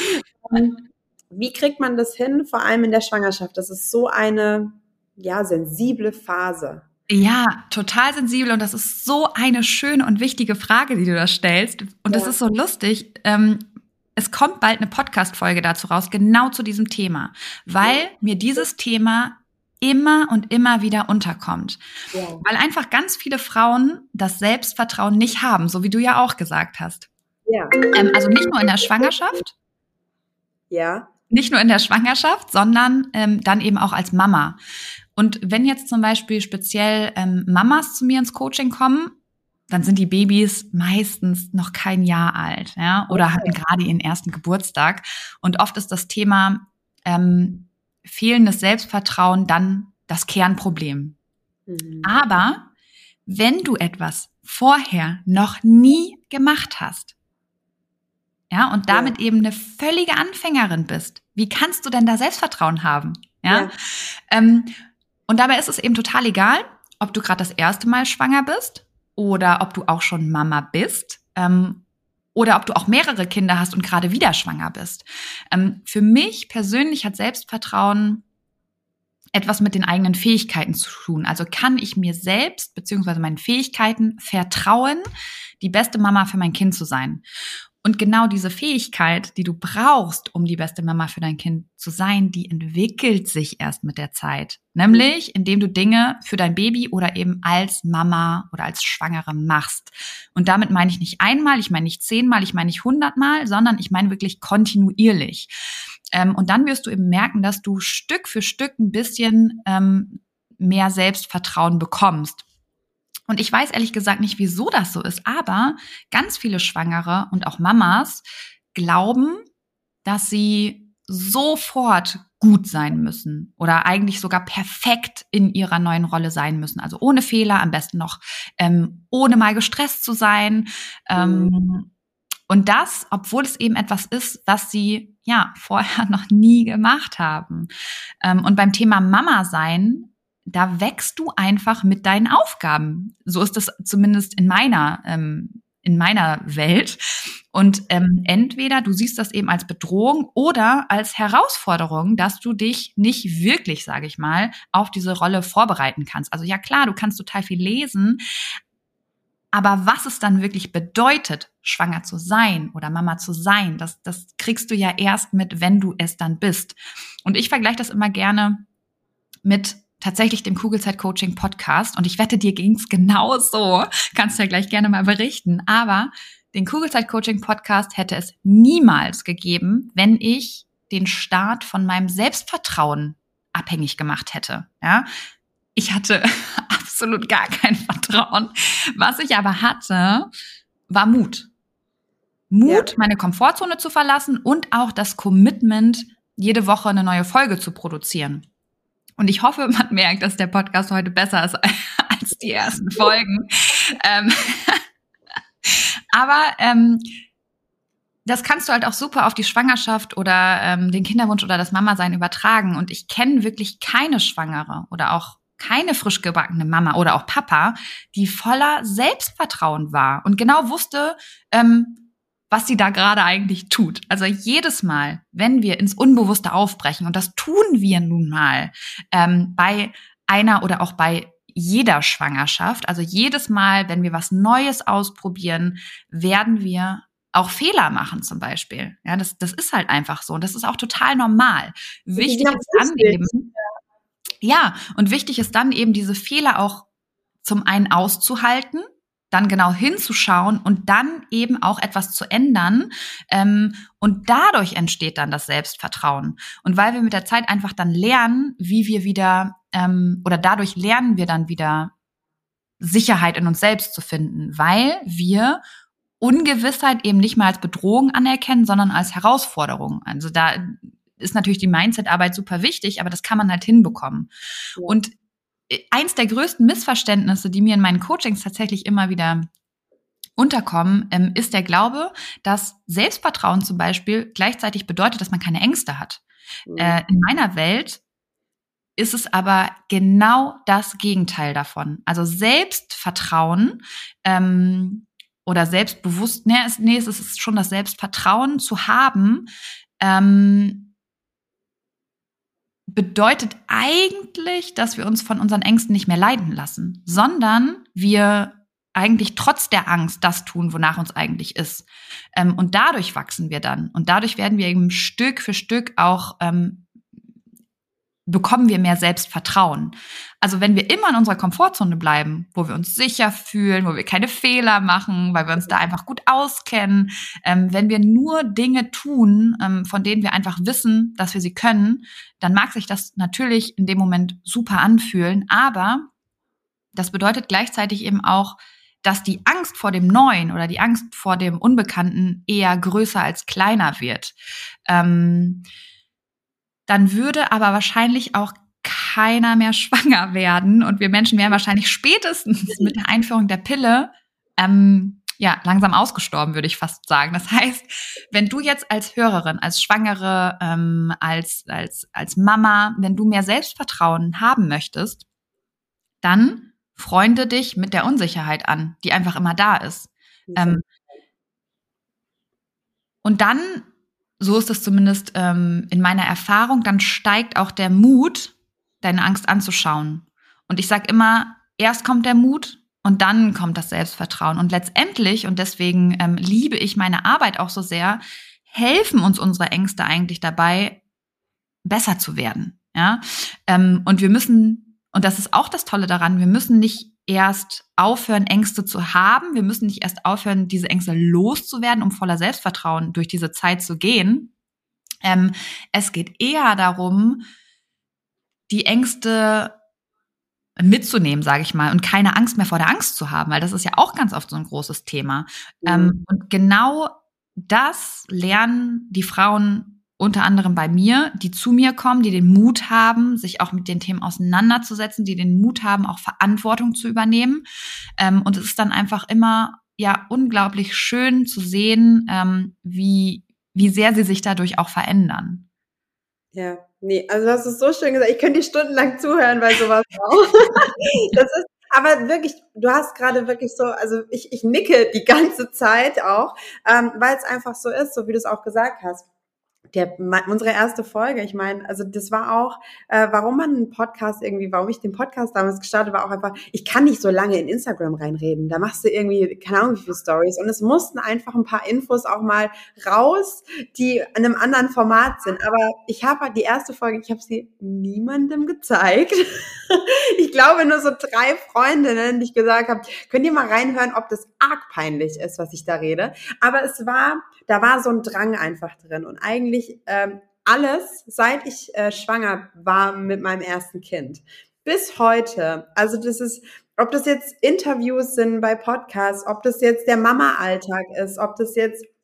Wie kriegt man das hin, vor allem in der Schwangerschaft? Das ist so eine, ja, sensible Phase. Ja, total sensibel und das ist so eine schöne und wichtige Frage, die du da stellst. Und das ist so lustig. Es kommt bald eine Podcast-Folge dazu raus, genau zu diesem Thema, weil mir dieses Thema immer und immer wieder unterkommt. Ja. Weil einfach ganz viele Frauen das Selbstvertrauen nicht haben, so wie du ja auch gesagt hast. Ja. Also nicht nur in der Schwangerschaft. Ja. Nicht nur in der Schwangerschaft, sondern dann eben auch als Mama. Und wenn jetzt zum Beispiel speziell Mamas zu mir ins Coaching kommen, dann sind die Babys meistens noch kein Jahr alt, ja, oder hatten gerade ihren ersten Geburtstag. Und oft ist das Thema fehlendes Selbstvertrauen dann das Kernproblem. Mhm. Aber wenn du etwas vorher noch nie gemacht hast, ja, und damit eben eine völlige Anfängerin bist, wie kannst du denn da Selbstvertrauen haben? Ja. Und dabei ist es eben total egal, ob du gerade das erste Mal schwanger bist oder ob du auch schon Mama bist oder ob du auch mehrere Kinder hast und gerade wieder schwanger bist. Für mich persönlich hat Selbstvertrauen etwas mit den eigenen Fähigkeiten zu tun. Also kann ich mir selbst bzw. meinen Fähigkeiten vertrauen, die beste Mama für mein Kind zu sein. Und genau diese Fähigkeit, die du brauchst, um die beste Mama für dein Kind zu sein, die entwickelt sich erst mit der Zeit. Nämlich, indem du Dinge für dein Baby oder eben als Mama oder als Schwangere machst. Und damit meine ich nicht einmal, ich meine nicht 10-mal, ich meine nicht 100-mal, sondern ich meine wirklich kontinuierlich. Und dann wirst du eben merken, dass du Stück für Stück ein bisschen mehr Selbstvertrauen bekommst. Und ich weiß ehrlich gesagt nicht, wieso das so ist, aber ganz viele Schwangere und auch Mamas glauben, dass sie sofort gut sein müssen oder eigentlich sogar perfekt in ihrer neuen Rolle sein müssen. Also ohne Fehler, am besten noch ohne mal gestresst zu sein. Und das, obwohl es eben etwas ist, was sie ja vorher noch nie gemacht haben. Und beim Thema Mama sein, da wächst du einfach mit deinen Aufgaben. So ist das zumindest in meiner Welt. Und entweder du siehst das eben als Bedrohung oder als Herausforderung, dass du dich nicht wirklich, sage ich mal, auf diese Rolle vorbereiten kannst. Also ja klar, du kannst total viel lesen, aber was es dann wirklich bedeutet, schwanger zu sein oder Mama zu sein, das kriegst du ja erst mit, wenn du es dann bist. Und ich vergleiche das immer gerne mit tatsächlich dem Kugelzeit-Coaching-Podcast. Und ich wette, dir ging's genau so. Kannst du ja gleich gerne mal berichten. Aber den Kugelzeit-Coaching-Podcast hätte es niemals gegeben, wenn ich den Start von meinem Selbstvertrauen abhängig gemacht hätte. Ja, ich hatte absolut gar kein Vertrauen. Was ich aber hatte, war Mut. Mut, meine Komfortzone zu verlassen und auch das Commitment, jede Woche eine neue Folge zu produzieren. Und ich hoffe, man merkt, dass der Podcast heute besser ist als die ersten Folgen. Aber das kannst du halt auch super auf die Schwangerschaft oder den Kinderwunsch oder das Mama-Sein übertragen. Und ich kenne wirklich keine Schwangere oder auch keine frisch gebackene Mama oder auch Papa, die voller Selbstvertrauen war und genau wusste, was sie da gerade eigentlich tut. Also jedes Mal, wenn wir ins Unbewusste aufbrechen, und das tun wir nun mal bei einer oder auch bei jeder Schwangerschaft, also jedes Mal, wenn wir was Neues ausprobieren, werden wir auch Fehler machen zum Beispiel. Ja, das ist halt einfach so. Und das ist auch total normal. Wichtig ist dann eben, und wichtig ist dann eben, diese Fehler auch zum einen auszuhalten, dann genau hinzuschauen und dann eben auch etwas zu ändern. Und dadurch entsteht dann das Selbstvertrauen. Und weil wir mit der Zeit einfach dann lernen, wie wir wieder, oder dadurch lernen wir dann wieder Sicherheit in uns selbst zu finden, weil wir Ungewissheit eben nicht mehr als Bedrohung anerkennen, sondern als Herausforderung. Also da ist natürlich die Mindset-Arbeit super wichtig, aber das kann man halt hinbekommen. Ja. Und eins der größten Missverständnisse, die mir in meinen Coachings tatsächlich immer wieder unterkommen, ist der Glaube, dass Selbstvertrauen zum Beispiel gleichzeitig bedeutet, dass man keine Ängste hat. In meiner Welt ist es aber genau das Gegenteil davon. Also Selbstvertrauen oder selbstbewusst, es ist schon das Selbstvertrauen zu haben, bedeutet eigentlich, dass wir uns von unseren Ängsten nicht mehr leiten lassen, sondern wir eigentlich trotz der Angst das tun, wonach uns eigentlich ist. Und dadurch wachsen wir dann. Und dadurch werden wir eben Stück für Stück auch bekommen wir mehr Selbstvertrauen. Also wenn wir immer in unserer Komfortzone bleiben, wo wir uns sicher fühlen, wo wir keine Fehler machen, weil wir uns da einfach gut auskennen, wenn wir nur Dinge tun, von denen wir einfach wissen, dass wir sie können, dann mag sich das natürlich in dem Moment super anfühlen, aber das bedeutet gleichzeitig eben auch, dass die Angst vor dem Neuen oder die Angst vor dem Unbekannten eher größer als kleiner wird. Dann würde aber wahrscheinlich auch keiner mehr schwanger werden und wir Menschen wären wahrscheinlich spätestens mit der Einführung der Pille langsam ausgestorben, würde ich fast sagen. Das heißt, wenn du jetzt als Hörerin, als Schwangere, als Mama, wenn du mehr Selbstvertrauen haben möchtest, dann freunde dich mit der Unsicherheit an, die einfach immer da ist. Und dann, so ist es zumindest in meiner Erfahrung, dann steigt auch der Mut, deine Angst anzuschauen. Und ich sage immer, erst kommt der Mut und dann kommt das Selbstvertrauen. Und letztendlich, und deswegen liebe ich meine Arbeit auch so sehr, helfen uns unsere Ängste eigentlich dabei, besser zu werden. Ja? Und wir müssen, und das ist auch das Tolle daran, wir müssen nicht erst aufhören, Ängste zu haben. Wir müssen nicht erst aufhören, diese Ängste loszuwerden, um voller Selbstvertrauen durch diese Zeit zu gehen. Es geht eher darum, die Ängste mitzunehmen, sage ich mal, und keine Angst mehr vor der Angst zu haben, weil das ist ja auch ganz oft so ein großes Thema. Und genau das lernen die Frauen unter anderem bei mir, die zu mir kommen, die den Mut haben, sich auch mit den Themen auseinanderzusetzen, die den Mut haben, auch Verantwortung zu übernehmen. Und es ist dann einfach immer unglaublich schön zu sehen, wie sehr sie sich dadurch auch verändern. Ja, nee, also das ist so schön gesagt. Ich könnte dir stundenlang zuhören bei sowas auch. Das ist aber wirklich, du hast gerade wirklich so, also ich nicke die ganze Zeit auch, weil es einfach so ist, so wie du es auch gesagt hast. Unsere erste Folge, ich meine, also das war auch, warum ich den Podcast damals gestartet, war auch einfach, ich kann nicht so lange in Instagram reinreden, da machst du irgendwie, keine Ahnung wie viele Stories, und es mussten einfach ein paar Infos auch mal raus, die in einem anderen Format sind, aber ich habe halt die erste Folge, ich habe sie niemandem gezeigt. Ich glaube nur so 3 Freundinnen, die ich gesagt habe, könnt ihr mal reinhören, ob das arg peinlich ist, was ich da rede, aber da war so ein Drang einfach drin und eigentlich alles, seit ich schwanger war mit meinem ersten Kind, bis heute, also das ist, ob das jetzt Interviews sind bei Podcasts, ob das jetzt der Mama-Alltag ist, ob das jetzt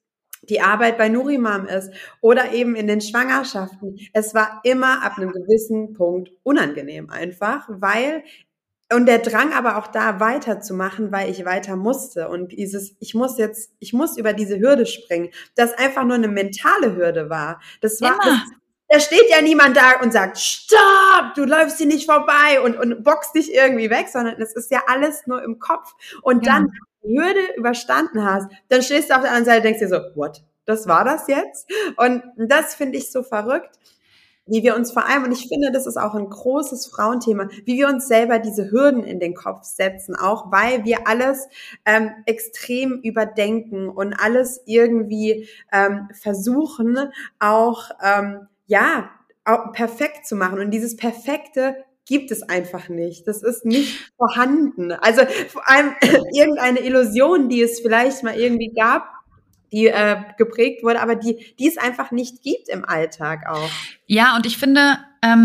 die Arbeit bei Nurimam ist oder eben in den Schwangerschaften. Es war immer ab einem gewissen Punkt unangenehm einfach, und der Drang aber auch da weiterzumachen, weil ich weiter musste. Und ich muss über diese Hürde springen, das einfach nur eine mentale Hürde war. Da steht ja niemand da und sagt, stopp, du läufst hier nicht vorbei und boxt dich irgendwie weg, sondern es ist ja alles nur im Kopf. Und dann, wenn du die Hürde überstanden hast, dann stehst du auf der anderen Seite und denkst dir so, what? Das war das jetzt? Und das finde ich so verrückt, wie wir uns vor allem, und ich finde, das ist auch ein großes Frauenthema, wie wir uns selber diese Hürden in den Kopf setzen, auch weil wir alles extrem überdenken und alles irgendwie versuchen, auch auch perfekt zu machen. Und dieses Perfekte gibt es einfach nicht. Das ist nicht vorhanden. Also vor allem irgendeine Illusion, die es vielleicht mal irgendwie gab, die geprägt wurde, aber die es einfach nicht gibt im Alltag auch. Ja, und ich finde,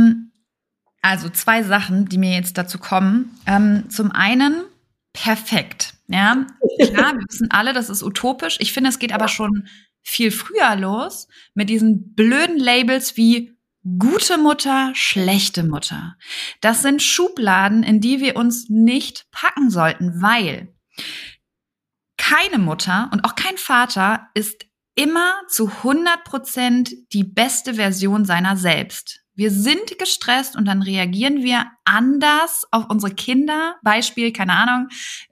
also 2 Sachen, die mir jetzt dazu kommen. Zum einen perfekt. Ja, klar, wir wissen alle, das ist utopisch. Ich finde, es geht aber schon viel früher los mit diesen blöden Labels wie gute Mutter, schlechte Mutter. Das sind Schubladen, in die wir uns nicht packen sollten, weil keine Mutter und auch kein Vater ist immer zu 100% die beste Version seiner selbst. Wir sind gestresst und dann reagieren wir anders auf unsere Kinder. Beispiel, keine Ahnung,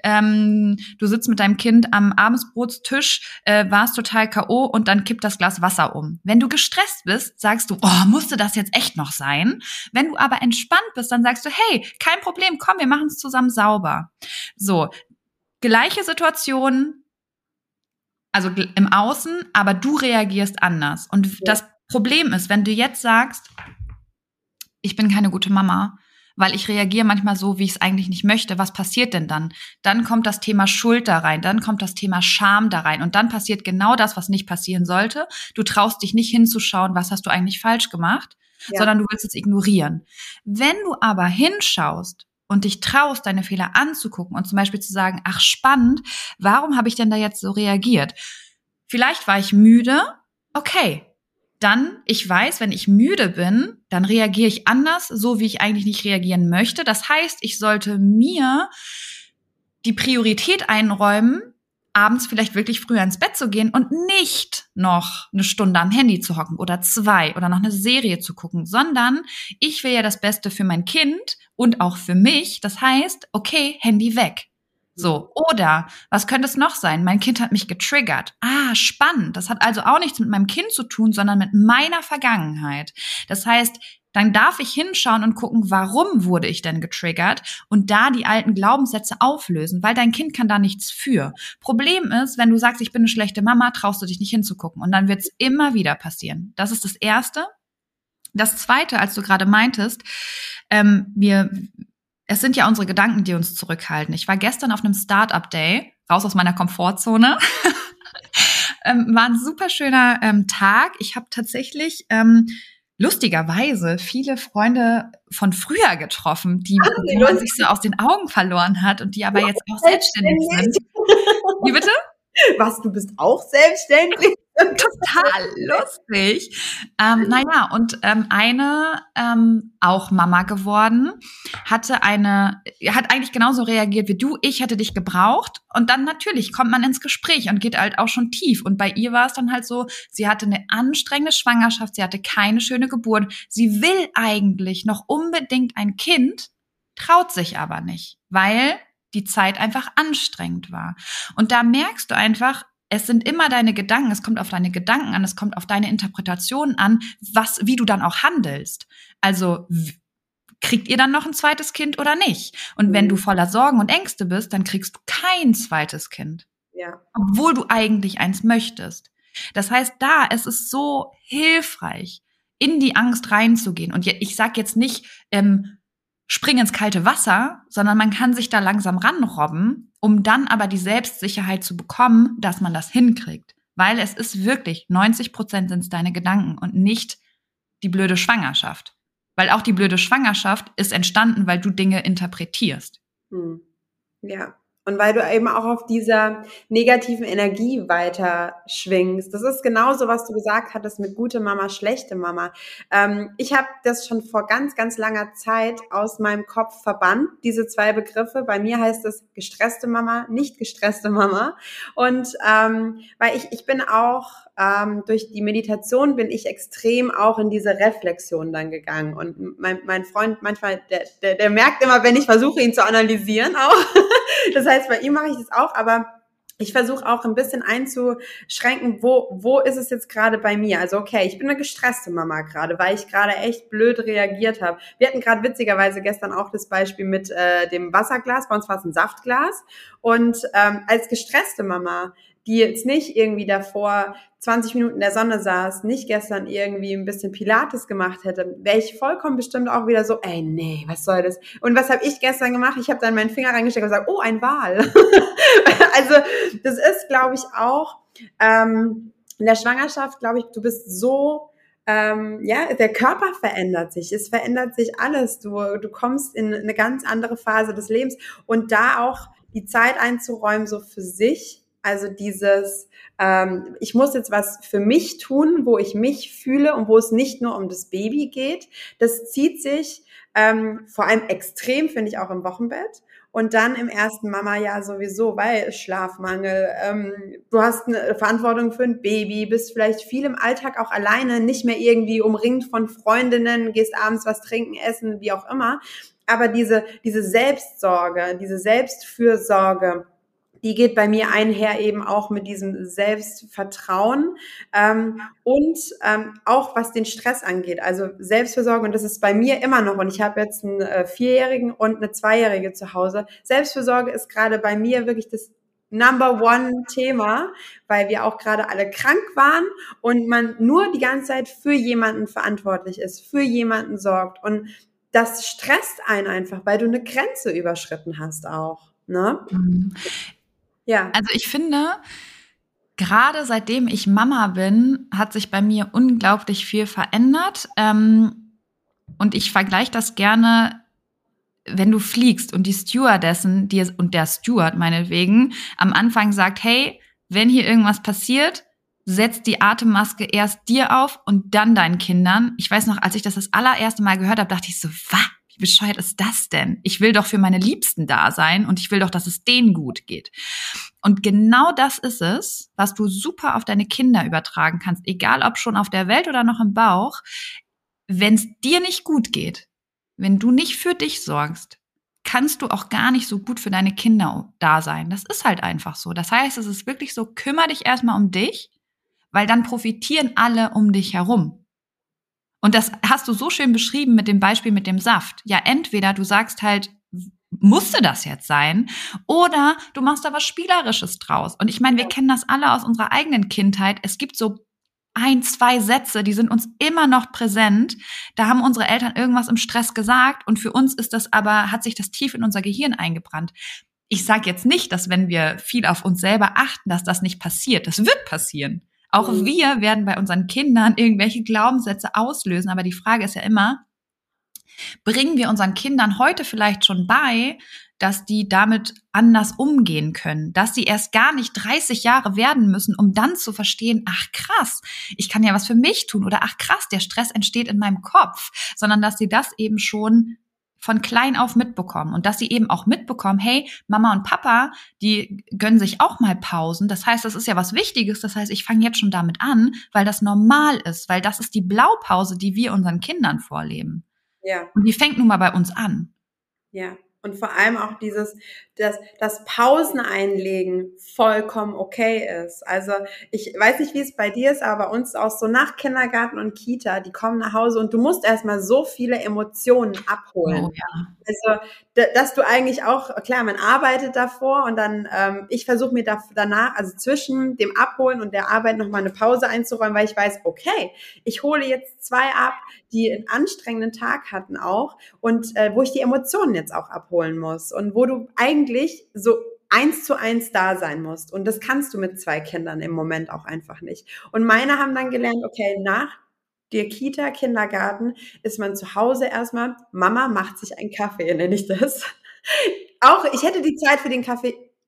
du sitzt mit deinem Kind am Abendsbrotstisch, warst total K.O. und dann kippt das Glas Wasser um. Wenn du gestresst bist, sagst du, oh, musste das jetzt echt noch sein? Wenn du aber entspannt bist, dann sagst du, hey, kein Problem, komm, wir machen es zusammen sauber. So, gleiche Situation, also im Außen, aber du reagierst anders. Und das Problem ist, wenn du jetzt sagst, ich bin keine gute Mama, weil ich reagiere manchmal so, wie ich es eigentlich nicht möchte. Was passiert denn dann? Dann kommt das Thema Schuld da rein, dann kommt das Thema Scham da rein und dann passiert genau das, was nicht passieren sollte. Du traust dich nicht hinzuschauen, was hast du eigentlich falsch gemacht, sondern du willst es ignorieren. Wenn du aber hinschaust und dich traust, deine Fehler anzugucken und zum Beispiel zu sagen, ach spannend, warum habe ich denn da jetzt so reagiert? Vielleicht war ich müde, okay. Dann, ich weiß, wenn ich müde bin, dann reagiere ich anders, so wie ich eigentlich nicht reagieren möchte. Das heißt, ich sollte mir die Priorität einräumen, abends vielleicht wirklich früher ins Bett zu gehen und nicht noch eine Stunde am Handy zu hocken oder 2 oder noch eine Serie zu gucken, sondern ich will ja das Beste für mein Kind und auch für mich. Das heißt, okay, Handy weg. So, oder was könnte es noch sein? Mein Kind hat mich getriggert. Ah, spannend. Das hat also auch nichts mit meinem Kind zu tun, sondern mit meiner Vergangenheit. Das heißt, dann darf ich hinschauen und gucken, warum wurde ich denn getriggert und da die alten Glaubenssätze auflösen, weil dein Kind kann da nichts für. Problem ist, wenn du sagst, ich bin eine schlechte Mama, traust du dich nicht hinzugucken und dann wird es immer wieder passieren. Das ist das Erste. Das Zweite, als du gerade meintest, es sind ja unsere Gedanken, die uns zurückhalten. Ich war gestern auf einem Startup-Day, raus aus meiner Komfortzone. War ein super schöner Tag. Ich habe tatsächlich lustigerweise viele Freunde von früher getroffen, die man sich so aus den Augen verloren hat und die aber jetzt auch selbstständig sind. Wie bitte? Was, du bist auch selbstständig? Total lustig. Und eine, auch Mama geworden, hat eigentlich genauso reagiert wie du. Ich hätte dich gebraucht. Und dann natürlich kommt man ins Gespräch und geht halt auch schon tief. Und bei ihr war es dann halt so, sie hatte eine anstrengende Schwangerschaft, sie hatte keine schöne Geburt. Sie will eigentlich noch unbedingt ein Kind, traut sich aber nicht, weil die Zeit einfach anstrengend war. Und da merkst du einfach, es sind immer deine Gedanken, es kommt auf deine Gedanken an, es kommt auf deine Interpretation an, wie du dann auch handelst. Also kriegt ihr dann noch ein zweites Kind oder nicht? Und wenn du voller Sorgen und Ängste bist, dann kriegst du kein zweites Kind. Ja. Obwohl du eigentlich eins möchtest. Das heißt, es ist so hilfreich, in die Angst reinzugehen. Und ich sag jetzt nicht, spring ins kalte Wasser, sondern man kann sich da langsam ranrobben, um dann aber die Selbstsicherheit zu bekommen, dass man das hinkriegt. Weil es ist wirklich, 90% sind es deine Gedanken und nicht die blöde Schwangerschaft. Weil auch die blöde Schwangerschaft ist entstanden, weil du Dinge interpretierst. Ja. und weil du eben auch auf dieser negativen Energie weiter schwingst. Das ist genauso, was du gesagt hattest mit gute Mama, schlechte Mama. Ich habe das schon vor ganz, ganz langer Zeit aus meinem Kopf verbannt, diese zwei Begriffe. Bei mir heißt es gestresste Mama, nicht gestresste Mama. Und weil ich bin auch, durch die Meditation bin ich extrem auch in diese Reflexion dann gegangen. Und mein Freund manchmal, der merkt immer, wenn ich versuche, ihn zu analysieren auch. Das heißt, bei ihm mache ich das auch, aber ich versuche auch ein bisschen einzuschränken, wo ist es jetzt gerade bei mir? Also okay, ich bin eine gestresste Mama gerade, weil ich gerade echt blöd reagiert habe. Wir hatten gerade witzigerweise gestern auch das Beispiel mit dem Wasserglas, bei uns war es ein Saftglas. Und als gestresste Mama, die jetzt nicht irgendwie davor 20 Minuten in der Sonne saß, nicht gestern irgendwie ein bisschen Pilates gemacht hätte, wäre ich vollkommen bestimmt auch wieder so, ey, nee, was soll das? Und was habe ich gestern gemacht? Ich habe dann meinen Finger reingesteckt und gesagt, oh, ein Wal. Also das ist, glaube ich, auch in der Schwangerschaft, glaube ich, du bist so, der Körper verändert sich, es verändert sich alles. Du kommst in eine ganz andere Phase des Lebens und da auch die Zeit einzuräumen, so für sich, also dieses, ich muss jetzt was für mich tun, wo ich mich fühle und wo es nicht nur um das Baby geht. Das zieht sich vor allem extrem, finde ich, auch im Wochenbett. Und dann im ersten Mama-Jahr sowieso, weil Schlafmangel, du hast eine Verantwortung für ein Baby, bist vielleicht viel im Alltag auch alleine, nicht mehr irgendwie umringt von Freundinnen, gehst abends was trinken, essen, wie auch immer. Aber diese Selbstsorge, diese Selbstfürsorge, die geht bei mir einher eben auch mit diesem Selbstvertrauen und auch was den Stress angeht. Also Selbstfürsorge, und das ist bei mir immer noch, und ich habe jetzt einen 4-Jährigen und eine 2-Jährige zu Hause. Selbstfürsorge ist gerade bei mir wirklich das Number-One-Thema, weil wir auch gerade alle krank waren und man nur die ganze Zeit für jemanden verantwortlich ist, für jemanden sorgt. Und das stresst einen einfach, weil du eine Grenze überschritten hast auch, ne? Ja. Also ich finde, gerade seitdem ich Mama bin, hat sich bei mir unglaublich viel verändert. Und ich vergleiche das gerne, wenn du fliegst und die Stewardessen und der Steward meinetwegen am Anfang sagt, hey, wenn hier irgendwas passiert, setz die Atemmaske erst dir auf und dann deinen Kindern. Ich weiß noch, als ich das allererste Mal gehört habe, dachte ich so, was? Wie bescheuert ist das denn? Ich will doch für meine Liebsten da sein und ich will doch, dass es denen gut geht. Und genau das ist es, was du super auf deine Kinder übertragen kannst, egal ob schon auf der Welt oder noch im Bauch. Wenn es dir nicht gut geht, wenn du nicht für dich sorgst, kannst du auch gar nicht so gut für deine Kinder da sein. Das ist halt einfach so. Das heißt, es ist wirklich so, kümmere dich erstmal um dich, weil dann profitieren alle um dich herum. Und das hast du so schön beschrieben mit dem Beispiel mit dem Saft. Ja, entweder du sagst halt, musste das jetzt sein? Oder du machst da was Spielerisches draus. Und ich meine, wir kennen das alle aus unserer eigenen Kindheit. Es gibt so 1, 2 Sätze, die sind uns immer noch präsent. Da haben unsere Eltern irgendwas im Stress gesagt und für uns ist das aber, hat sich das tief in unser Gehirn eingebrannt. Ich sage jetzt nicht, dass wenn wir viel auf uns selber achten, dass das nicht passiert. Das wird passieren. Auch wir werden bei unseren Kindern irgendwelche Glaubenssätze auslösen. Aber die Frage ist ja immer, bringen wir unseren Kindern heute vielleicht schon bei, dass die damit anders umgehen können, dass sie erst gar nicht 30 Jahre werden müssen, um dann zu verstehen, ach krass, ich kann ja was für mich tun oder ach krass, der Stress entsteht in meinem Kopf, sondern dass sie das eben schon von klein auf mitbekommen und dass sie eben auch mitbekommen, hey, Mama und Papa, die gönnen sich auch mal Pausen. Das heißt, das ist ja was Wichtiges. Das heißt, ich fange jetzt schon damit an, weil das normal ist, weil das ist die Blaupause, die wir unseren Kindern vorleben. Ja. Und die fängt nun mal bei uns an. Ja. Und vor allem auch das Pausen einlegen vollkommen okay ist. Also ich weiß nicht, wie es bei dir ist, aber bei uns auch so nach Kindergarten und Kita, die kommen nach Hause und du musst erstmal so viele Emotionen abholen. Oh, ja. Also, dass du eigentlich auch, klar, man arbeitet davor und dann, ich versuche mir danach, also zwischen dem Abholen und der Arbeit nochmal eine Pause einzuräumen, weil ich weiß, okay, ich hole jetzt 2 ab, die einen anstrengenden Tag hatten auch und wo ich die Emotionen jetzt auch abholen muss und wo du eigentlich so 1:1 da sein musst. Und das kannst du mit 2 Kindern im Moment auch einfach nicht. Und meine haben dann gelernt, okay, nach der Kita, Kindergarten ist man zu Hause erstmal, Mama macht sich einen Kaffee, nenne ich das. Auch, ich hätte die Zeit für den Kaffee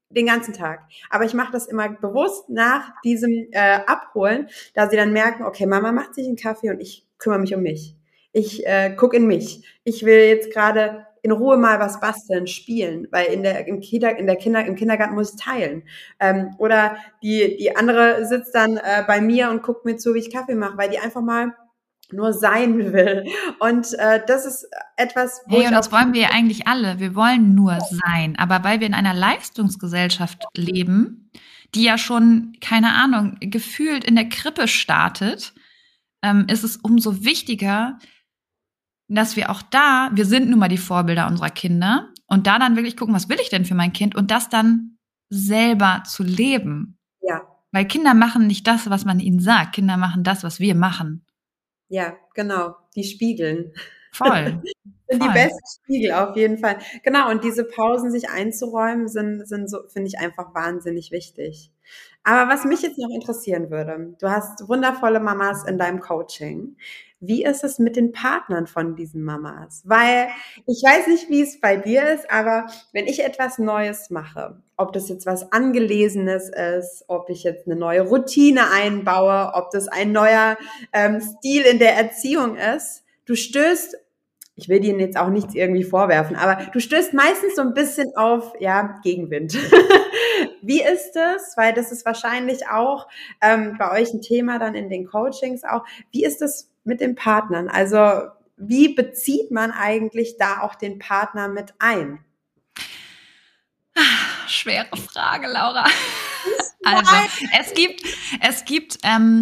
den ganzen Tag. Aber ich mache das immer bewusst nach diesem Abholen, da sie dann merken, okay, Mama macht sich einen Kaffee und ich kümmere mich um mich. Ich gucke in mich. Ich will jetzt gerade in Ruhe mal was basteln, spielen, weil im Kindergarten muss ich teilen. Oder die andere sitzt dann bei mir und guckt mir zu, wie ich Kaffee mache, weil die einfach mal nur sein will. Und das ist etwas, wo Hey, und das wollen wir ja eigentlich alle. Wir wollen nur sein. Aber weil wir in einer Leistungsgesellschaft leben, die ja schon, keine Ahnung, gefühlt in der Krippe startet, ist es umso wichtiger, dass wir auch wir sind nun mal die Vorbilder unserer Kinder und da dann wirklich gucken, was will ich denn für mein Kind und das dann selber zu leben. Ja. Weil Kinder machen nicht das, was man ihnen sagt. Kinder machen das, was wir machen. Ja, genau. Die spiegeln. Voll. Sind die besten Spiegel, auf jeden Fall. Genau, und diese Pausen sich einzuräumen, sind so, finde ich, einfach wahnsinnig wichtig. Aber was mich jetzt noch interessieren würde, du hast wundervolle Mamas in deinem Coaching. Wie ist es mit den Partnern von diesen Mamas? Weil ich weiß nicht, wie es bei dir ist, aber wenn ich etwas Neues mache, ob das jetzt was Angelesenes ist, ob ich jetzt eine neue Routine einbaue, ob das ein neuer Stil in der Erziehung ist, du stößt, ich will dir jetzt auch nichts irgendwie vorwerfen, aber du stößt meistens so ein bisschen auf, Gegenwind. Wie ist das? Weil das ist wahrscheinlich auch bei euch ein Thema dann in den Coachings auch. Wie ist das mit den Partnern? Also wie bezieht man eigentlich da auch den Partner mit ein? Schwere Frage, Laura. Also, es gibt,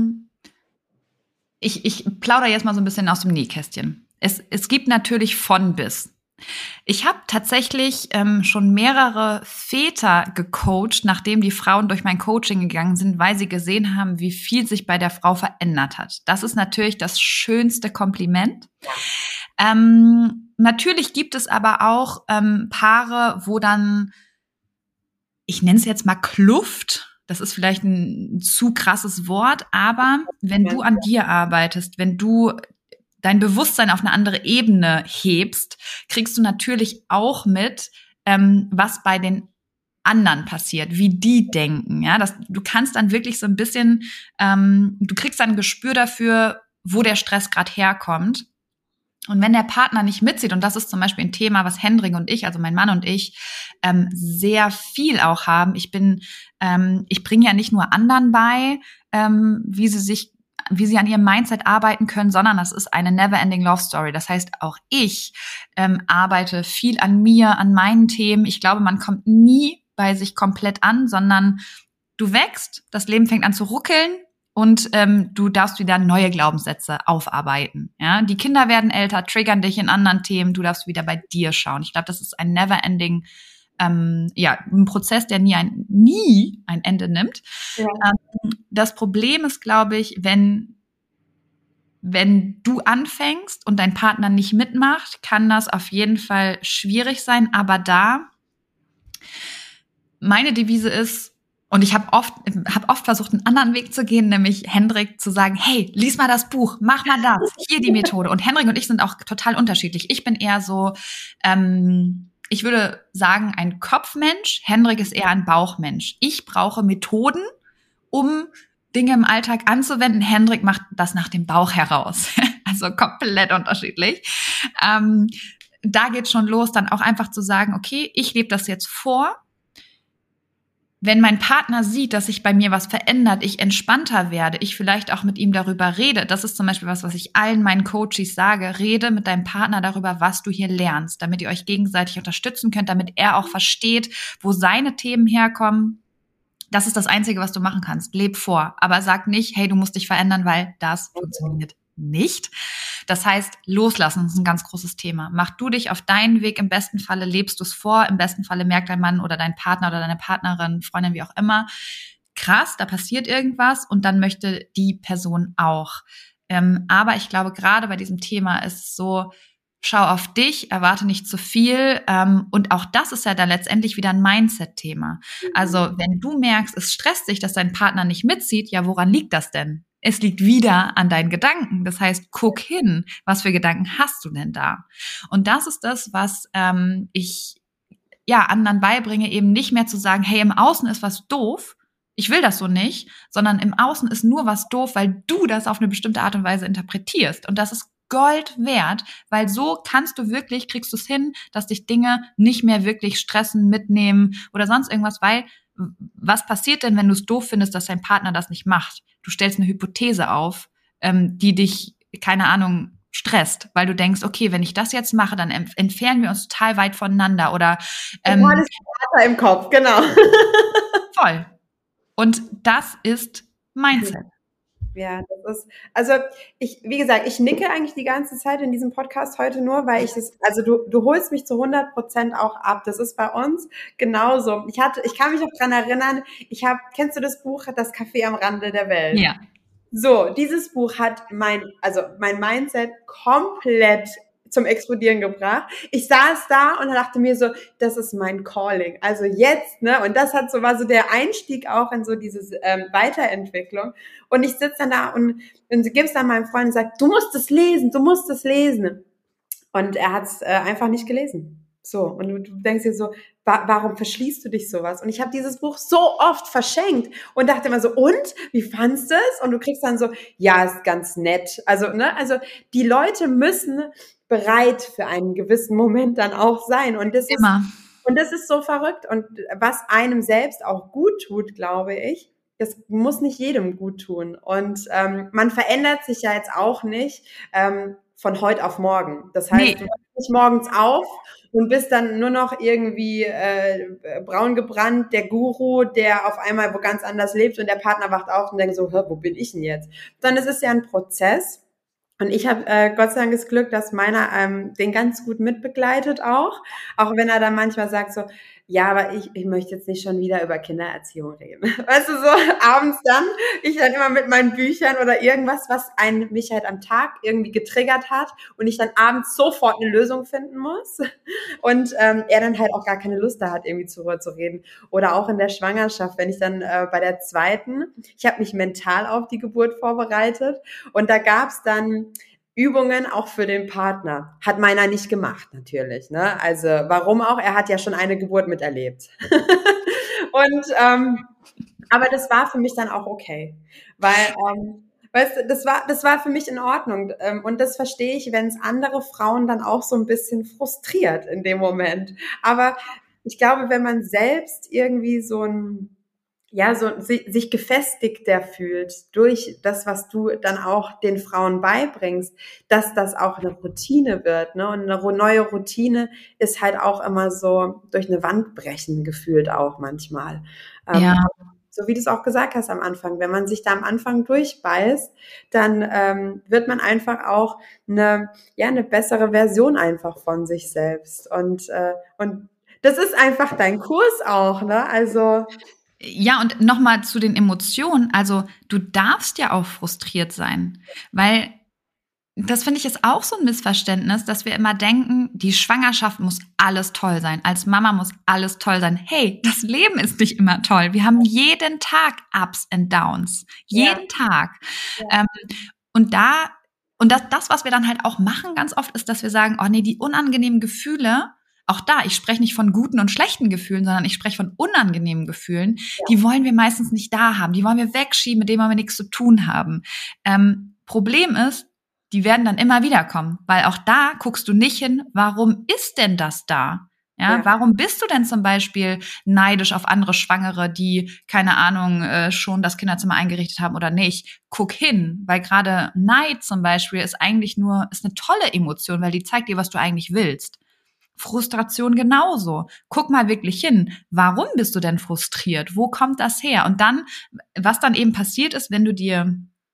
ich plaudere jetzt mal so ein bisschen aus dem Nähkästchen. Es gibt natürlich von bis. Ich habe tatsächlich schon mehrere Väter gecoacht, nachdem die Frauen durch mein Coaching gegangen sind, weil sie gesehen haben, wie viel sich bei der Frau verändert hat. Das ist natürlich das schönste Kompliment. Natürlich gibt es aber auch Paare, wo dann, ich nenne es jetzt mal Kluft, das ist vielleicht ein zu krasses Wort, aber wenn du an dir arbeitest, wenn du dein Bewusstsein auf eine andere Ebene hebst, kriegst du natürlich auch mit, was bei den anderen passiert, wie die denken. Ja, du kannst dann wirklich so ein bisschen, du kriegst dann ein Gespür dafür, wo der Stress gerade herkommt. Und wenn der Partner nicht mitzieht, und das ist zum Beispiel ein Thema, was Hendrik und ich, also mein Mann und ich, sehr viel auch haben. Ich bringe ja nicht nur anderen bei, wie sie an ihrem Mindset arbeiten können, sondern das ist eine never-ending Love Story. Das heißt, auch ich arbeite viel an mir, an meinen Themen. Ich glaube, man kommt nie bei sich komplett an, sondern du wächst, das Leben fängt an zu ruckeln und du darfst wieder neue Glaubenssätze aufarbeiten. Ja? Die Kinder werden älter, triggern dich in anderen Themen, du darfst wieder bei dir schauen. Ich glaube, das ist ein never-ending ein Prozess, der nie ein Ende nimmt. Ja. Das Problem ist, glaube ich, wenn du anfängst und dein Partner nicht mitmacht, kann das auf jeden Fall schwierig sein. Aber meine Devise ist, und ich habe oft versucht, einen anderen Weg zu gehen, nämlich Hendrik zu sagen, hey, lies mal das Buch, mach mal das, hier die Methode. Und Hendrik und ich sind auch total unterschiedlich. Ich bin eher so, ich würde sagen, ein Kopfmensch. Hendrik ist eher ein Bauchmensch. Ich brauche Methoden, um Dinge im Alltag anzuwenden. Hendrik macht das nach dem Bauch heraus. Also komplett unterschiedlich. Da geht's schon los, dann auch einfach zu sagen, okay, ich lebe das jetzt vor. Wenn mein Partner sieht, dass sich bei mir was verändert, ich entspannter werde, ich vielleicht auch mit ihm darüber rede, das ist zum Beispiel was ich allen meinen Coaches sage, rede mit deinem Partner darüber, was du hier lernst, damit ihr euch gegenseitig unterstützen könnt, damit er auch versteht, wo seine Themen herkommen. Das ist das Einzige, was du machen kannst. Leb vor, aber sag nicht, hey, du musst dich verändern, weil das funktioniert nicht. Das heißt, loslassen ist ein ganz großes Thema. Mach du dich auf deinen Weg, im besten Falle lebst du es vor, im besten Falle merkt dein Mann oder dein Partner oder deine Partnerin, Freundin, wie auch immer, krass, da passiert irgendwas und dann möchte die Person auch. Aber ich glaube, gerade bei diesem Thema ist es so, schau auf dich, erwarte nicht zu viel und auch das ist ja dann letztendlich wieder ein Mindset-Thema. Also wenn du merkst, es stresst dich, dass dein Partner nicht mitzieht, ja, woran liegt das denn? Es liegt wieder an deinen Gedanken. Das heißt, guck hin, was für Gedanken hast du denn da? Und das ist das, was anderen beibringe, eben nicht mehr zu sagen, hey, im Außen ist was doof, ich will das so nicht, sondern im Außen ist nur was doof, weil du das auf eine bestimmte Art und Weise interpretierst. Und das ist Gold wert, weil so kriegst du es hin, dass dich Dinge nicht mehr wirklich stressen, mitnehmen oder sonst irgendwas, weil was passiert denn, wenn du es doof findest, dass dein Partner das nicht macht? Du stellst eine Hypothese auf, die dich, keine Ahnung, stresst, weil du denkst, okay, wenn ich das jetzt mache, dann entfernen wir uns total weit voneinander oder alles im Kopf, genau. Voll. Und das ist Mindset. Ja, das ist, also wie gesagt, ich nicke eigentlich die ganze Zeit in diesem Podcast heute nur, weil du holst mich zu 100% auch ab. Das ist bei uns genauso. Ich kann mich auch dran erinnern, kennst du das Buch, Das Café am Rande der Welt? Ja. So, dieses Buch hat mein Mindset komplett zum Explodieren gebracht. Ich saß da und dachte mir so, das ist mein Calling. Also jetzt, ne? Und das war so der Einstieg auch in so diese Weiterentwicklung. Und ich sitze dann da und gebe es dann meinem Freund und sage, du musst es lesen. Und er hat es einfach nicht gelesen. So, und du denkst dir so, warum verschließt du dich sowas? Und ich habe dieses Buch so oft verschenkt und dachte immer so, und? Wie fandst du es? Und du kriegst dann so, ja, ist ganz nett. Also die Leute müssen bereit für einen gewissen Moment dann auch sein. Und das ist so verrückt. Und was einem selbst auch gut tut, glaube ich, das muss nicht jedem gut tun. Und man verändert sich ja jetzt auch nicht von heute auf morgen. Das heißt, du wachst nicht morgens auf und bist dann nur noch irgendwie braun gebrannt, der Guru, der auf einmal wo ganz anders lebt und der Partner wacht auf und denkt so, wo bin ich denn jetzt? Sondern es ist ja ein Prozess. Und ich habe Gott sei Dank das Glück, dass meiner den ganz gut mitbegleitet auch wenn er dann manchmal sagt so, ja, aber ich möchte jetzt nicht schon wieder über Kindererziehung reden. Weißt du, so abends dann, ich dann immer mit meinen Büchern oder irgendwas, was mich halt am Tag irgendwie getriggert hat und ich dann abends sofort eine Lösung finden muss und er dann halt auch gar keine Lust da hat, irgendwie zu reden. Oder auch in der Schwangerschaft, wenn ich dann bei der zweiten, ich habe mich mental auf die Geburt vorbereitet und da gab's dann Übungen auch für den Partner. Hat meiner nicht gemacht, natürlich, ne? Also, warum auch? Er hat ja schon eine Geburt miterlebt. Und, aber das war für mich dann auch okay. Weil, weißt du, das war für mich in Ordnung. Und das verstehe ich, wenn es andere Frauen dann auch so ein bisschen frustriert in dem Moment. Aber ich glaube, wenn man selbst irgendwie sich gefestigter fühlt durch das, was du dann auch den Frauen beibringst, dass das auch eine Routine wird, ne? Und eine neue Routine ist halt auch immer so durch eine Wand brechen gefühlt auch manchmal. Ja. So wie du es auch gesagt hast am Anfang, wenn man sich da am Anfang durchbeißt, dann wird man einfach auch eine bessere Version einfach von sich selbst. Und das ist einfach dein Kurs auch, ne? Also ja, und nochmal zu den Emotionen. Also du darfst ja auch frustriert sein, weil das finde ich ist auch so ein Missverständnis, dass wir immer denken, die Schwangerschaft muss alles toll sein. Als Mama muss alles toll sein. Hey, das Leben ist nicht immer toll. Wir haben jeden Tag Ups and Downs. Jeden Tag. Ja. Und das, was wir dann halt auch machen ganz oft, ist, dass wir sagen, oh nee, die unangenehmen Gefühle, auch da, ich spreche nicht von guten und schlechten Gefühlen, sondern ich spreche von unangenehmen Gefühlen. Ja. Die wollen wir meistens nicht da haben. Die wollen wir wegschieben, mit denen wollen wir nichts zu tun haben. Problem ist, die werden dann immer wieder kommen, weil auch da guckst du nicht hin, warum ist denn das da? Ja, warum bist du denn zum Beispiel neidisch auf andere Schwangere, die, keine Ahnung, schon das Kinderzimmer eingerichtet haben oder nicht? Guck hin, weil gerade Neid zum Beispiel ist eine tolle Emotion, weil die zeigt dir, was du eigentlich willst. Frustration genauso. Guck mal wirklich hin. Warum bist du denn frustriert? Wo kommt das her? Und dann, was dann eben passiert ist, wenn du dir,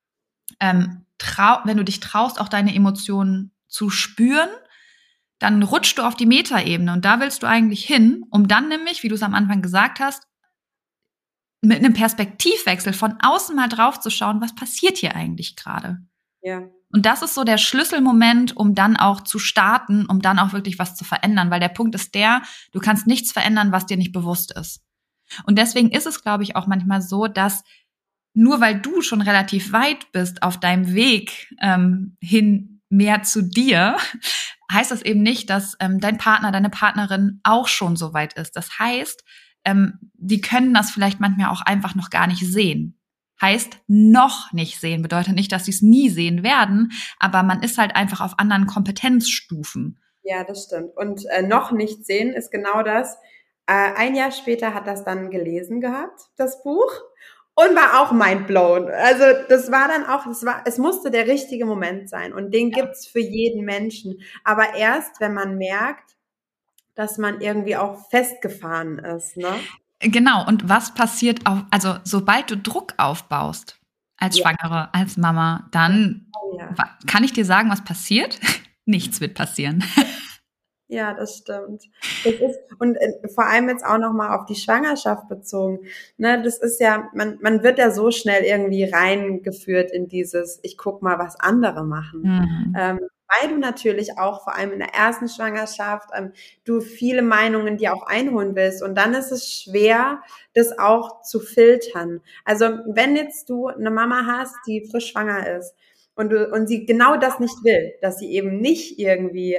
wenn du dich traust, auch deine Emotionen zu spüren, dann rutschst du auf die Metaebene und da willst du eigentlich hin, um dann nämlich, wie du es am Anfang gesagt hast, mit einem Perspektivwechsel von außen mal drauf zu schauen, was passiert hier eigentlich gerade? Ja. Und das ist so der Schlüsselmoment, um dann auch zu starten, um dann auch wirklich was zu verändern. Weil der Punkt ist du kannst nichts verändern, was dir nicht bewusst ist. Und deswegen ist es, glaube ich, auch manchmal so, dass nur weil du schon relativ weit bist auf deinem Weg hin mehr zu dir, heißt das eben nicht, dass dein Partner, deine Partnerin auch schon so weit ist. Das heißt, die können das vielleicht manchmal auch einfach noch gar nicht sehen. Heißt, noch nicht sehen, bedeutet nicht, dass sie es nie sehen werden, aber man ist halt einfach auf anderen Kompetenzstufen. Ja, das stimmt. Und noch nicht sehen ist genau das. Ein Jahr später hat das dann gelesen gehabt, das Buch, und war auch mindblown. Also das war dann auch, es musste der richtige Moment sein und den gibt's für jeden Menschen. Aber erst, wenn man merkt, dass man irgendwie auch festgefahren ist, ne? Genau, und was passiert also sobald du Druck aufbaust, als Schwangere, als Mama, dann kann ich dir sagen, was passiert? Nichts wird passieren. Ja, das stimmt. Das ist, und vor allem jetzt auch nochmal auf die Schwangerschaft bezogen. Ne, das ist ja, man wird ja so schnell irgendwie reingeführt in dieses, ich guck mal, was andere machen. Weil du natürlich auch vor allem in der ersten Schwangerschaft du viele Meinungen dir auch einholen willst und dann ist es schwer, das auch zu filtern. Also wenn jetzt du eine Mama hast, die frisch schwanger ist und sie genau das nicht will, dass sie eben nicht irgendwie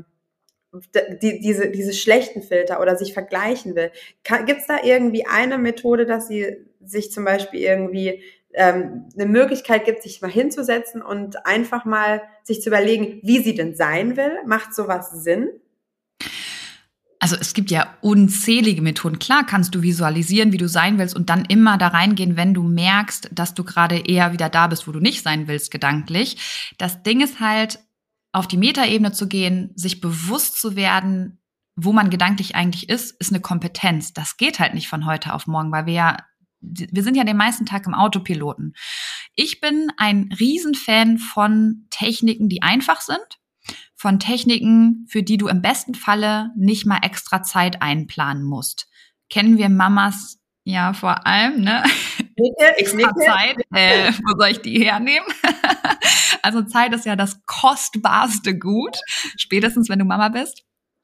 diese schlechten Filter oder sich vergleichen will. Gibt's da irgendwie eine Methode, dass sie sich zum Beispiel irgendwie eine Möglichkeit gibt, sich mal hinzusetzen und einfach mal sich zu überlegen, wie sie denn sein will? Macht sowas Sinn? Also es gibt ja unzählige Methoden. Klar kannst du visualisieren, wie du sein willst und dann immer da reingehen, wenn du merkst, dass du gerade eher wieder da bist, wo du nicht sein willst, gedanklich. Das Ding ist halt, auf die Metaebene zu gehen, sich bewusst zu werden, wo man gedanklich eigentlich ist eine Kompetenz. Das geht halt nicht von heute auf morgen, weil wir sind ja den meisten Tag im Autopiloten. Ich bin ein Riesenfan von Techniken, die einfach sind, von Techniken, für die du im besten Falle nicht mal extra Zeit einplanen musst. Kennen wir Mamas ja vor allem, ne? Extra Zeit, wo soll ich die hernehmen? Also Zeit ist ja das kostbarste Gut, spätestens wenn du Mama bist.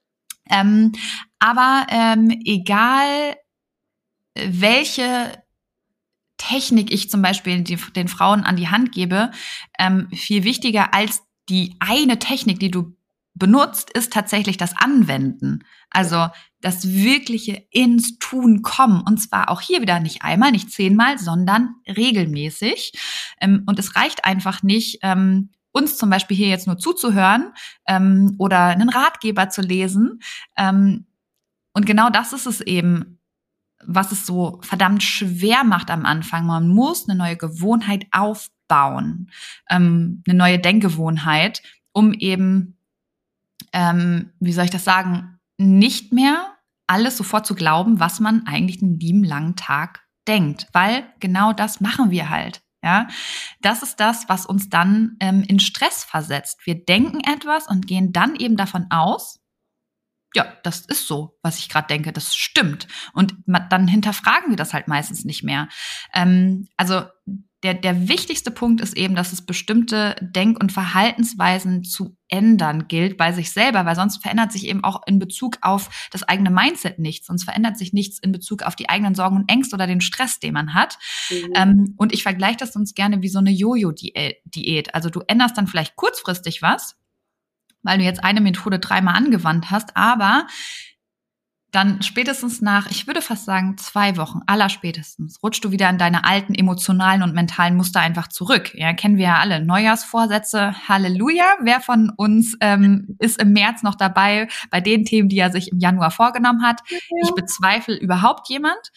Aber egal, welche Technik ich zum Beispiel den Frauen an die Hand gebe, viel wichtiger als die eine Technik, die du benutzt, ist tatsächlich das Anwenden. Also das wirkliche ins Tun kommen. Und zwar auch hier wieder nicht einmal, nicht 10-mal, sondern regelmäßig. Und es reicht einfach nicht, uns zum Beispiel hier jetzt nur zuzuhören oder einen Ratgeber zu lesen. Und genau das ist es eben, was es so verdammt schwer macht am Anfang. Man muss eine neue Gewohnheit aufbauen, eine neue Denkgewohnheit, um eben, wie soll ich das sagen, nicht mehr alles sofort zu glauben, was man eigentlich den lieben langen Tag denkt. Weil genau das machen wir halt. Ja, das ist das, was uns dann in Stress versetzt. Wir denken etwas und gehen dann eben davon aus, ja, das ist so, was ich gerade denke, das stimmt. Und dann hinterfragen wir das halt meistens nicht mehr. Also der wichtigste Punkt ist eben, dass es bestimmte Denk- und Verhaltensweisen zu ändern gilt bei sich selber, weil sonst verändert sich eben auch in Bezug auf das eigene Mindset nichts. Sonst verändert sich nichts in Bezug auf die eigenen Sorgen und Ängste oder den Stress, den man hat. Und ich vergleiche das sonst gerne wie so eine Jojo-Diät. Also du änderst dann vielleicht kurzfristig was, weil du jetzt eine Methode 3-mal angewandt hast, aber dann spätestens nach, ich würde fast sagen, 2 Wochen, allerspätestens, rutschst du wieder in deine alten emotionalen und mentalen Muster einfach zurück. Ja, kennen wir ja alle. Neujahrsvorsätze, Halleluja. Wer von uns ist im März noch dabei bei den Themen, die er sich im Januar vorgenommen hat? Ja. Ich bezweifle überhaupt jemand.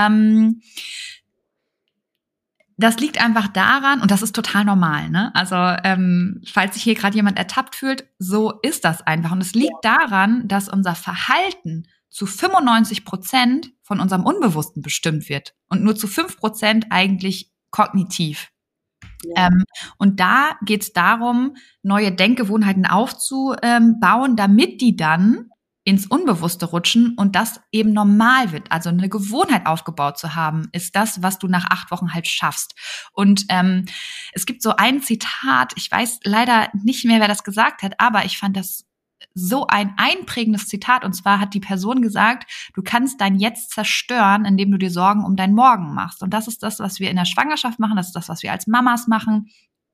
Das liegt einfach daran, und das ist total normal, ne? Also falls sich hier gerade jemand ertappt fühlt, so ist das einfach. Und es liegt daran, dass unser Verhalten zu 95% von unserem Unbewussten bestimmt wird und nur zu 5% eigentlich kognitiv. Ja. Und da geht es darum, neue Denkgewohnheiten aufzubauen, damit die dann ins Unbewusste rutschen und das eben normal wird. Also eine Gewohnheit aufgebaut zu haben, ist das, was du nach 8 Wochen halt schaffst. Und es gibt so ein Zitat, ich weiß leider nicht mehr, wer das gesagt hat, aber ich fand das so ein einprägendes Zitat. Und zwar hat die Person gesagt, du kannst dein Jetzt zerstören, indem du dir Sorgen um dein Morgen machst. Und das ist das, was wir in der Schwangerschaft machen. Das ist das, was wir als Mamas machen.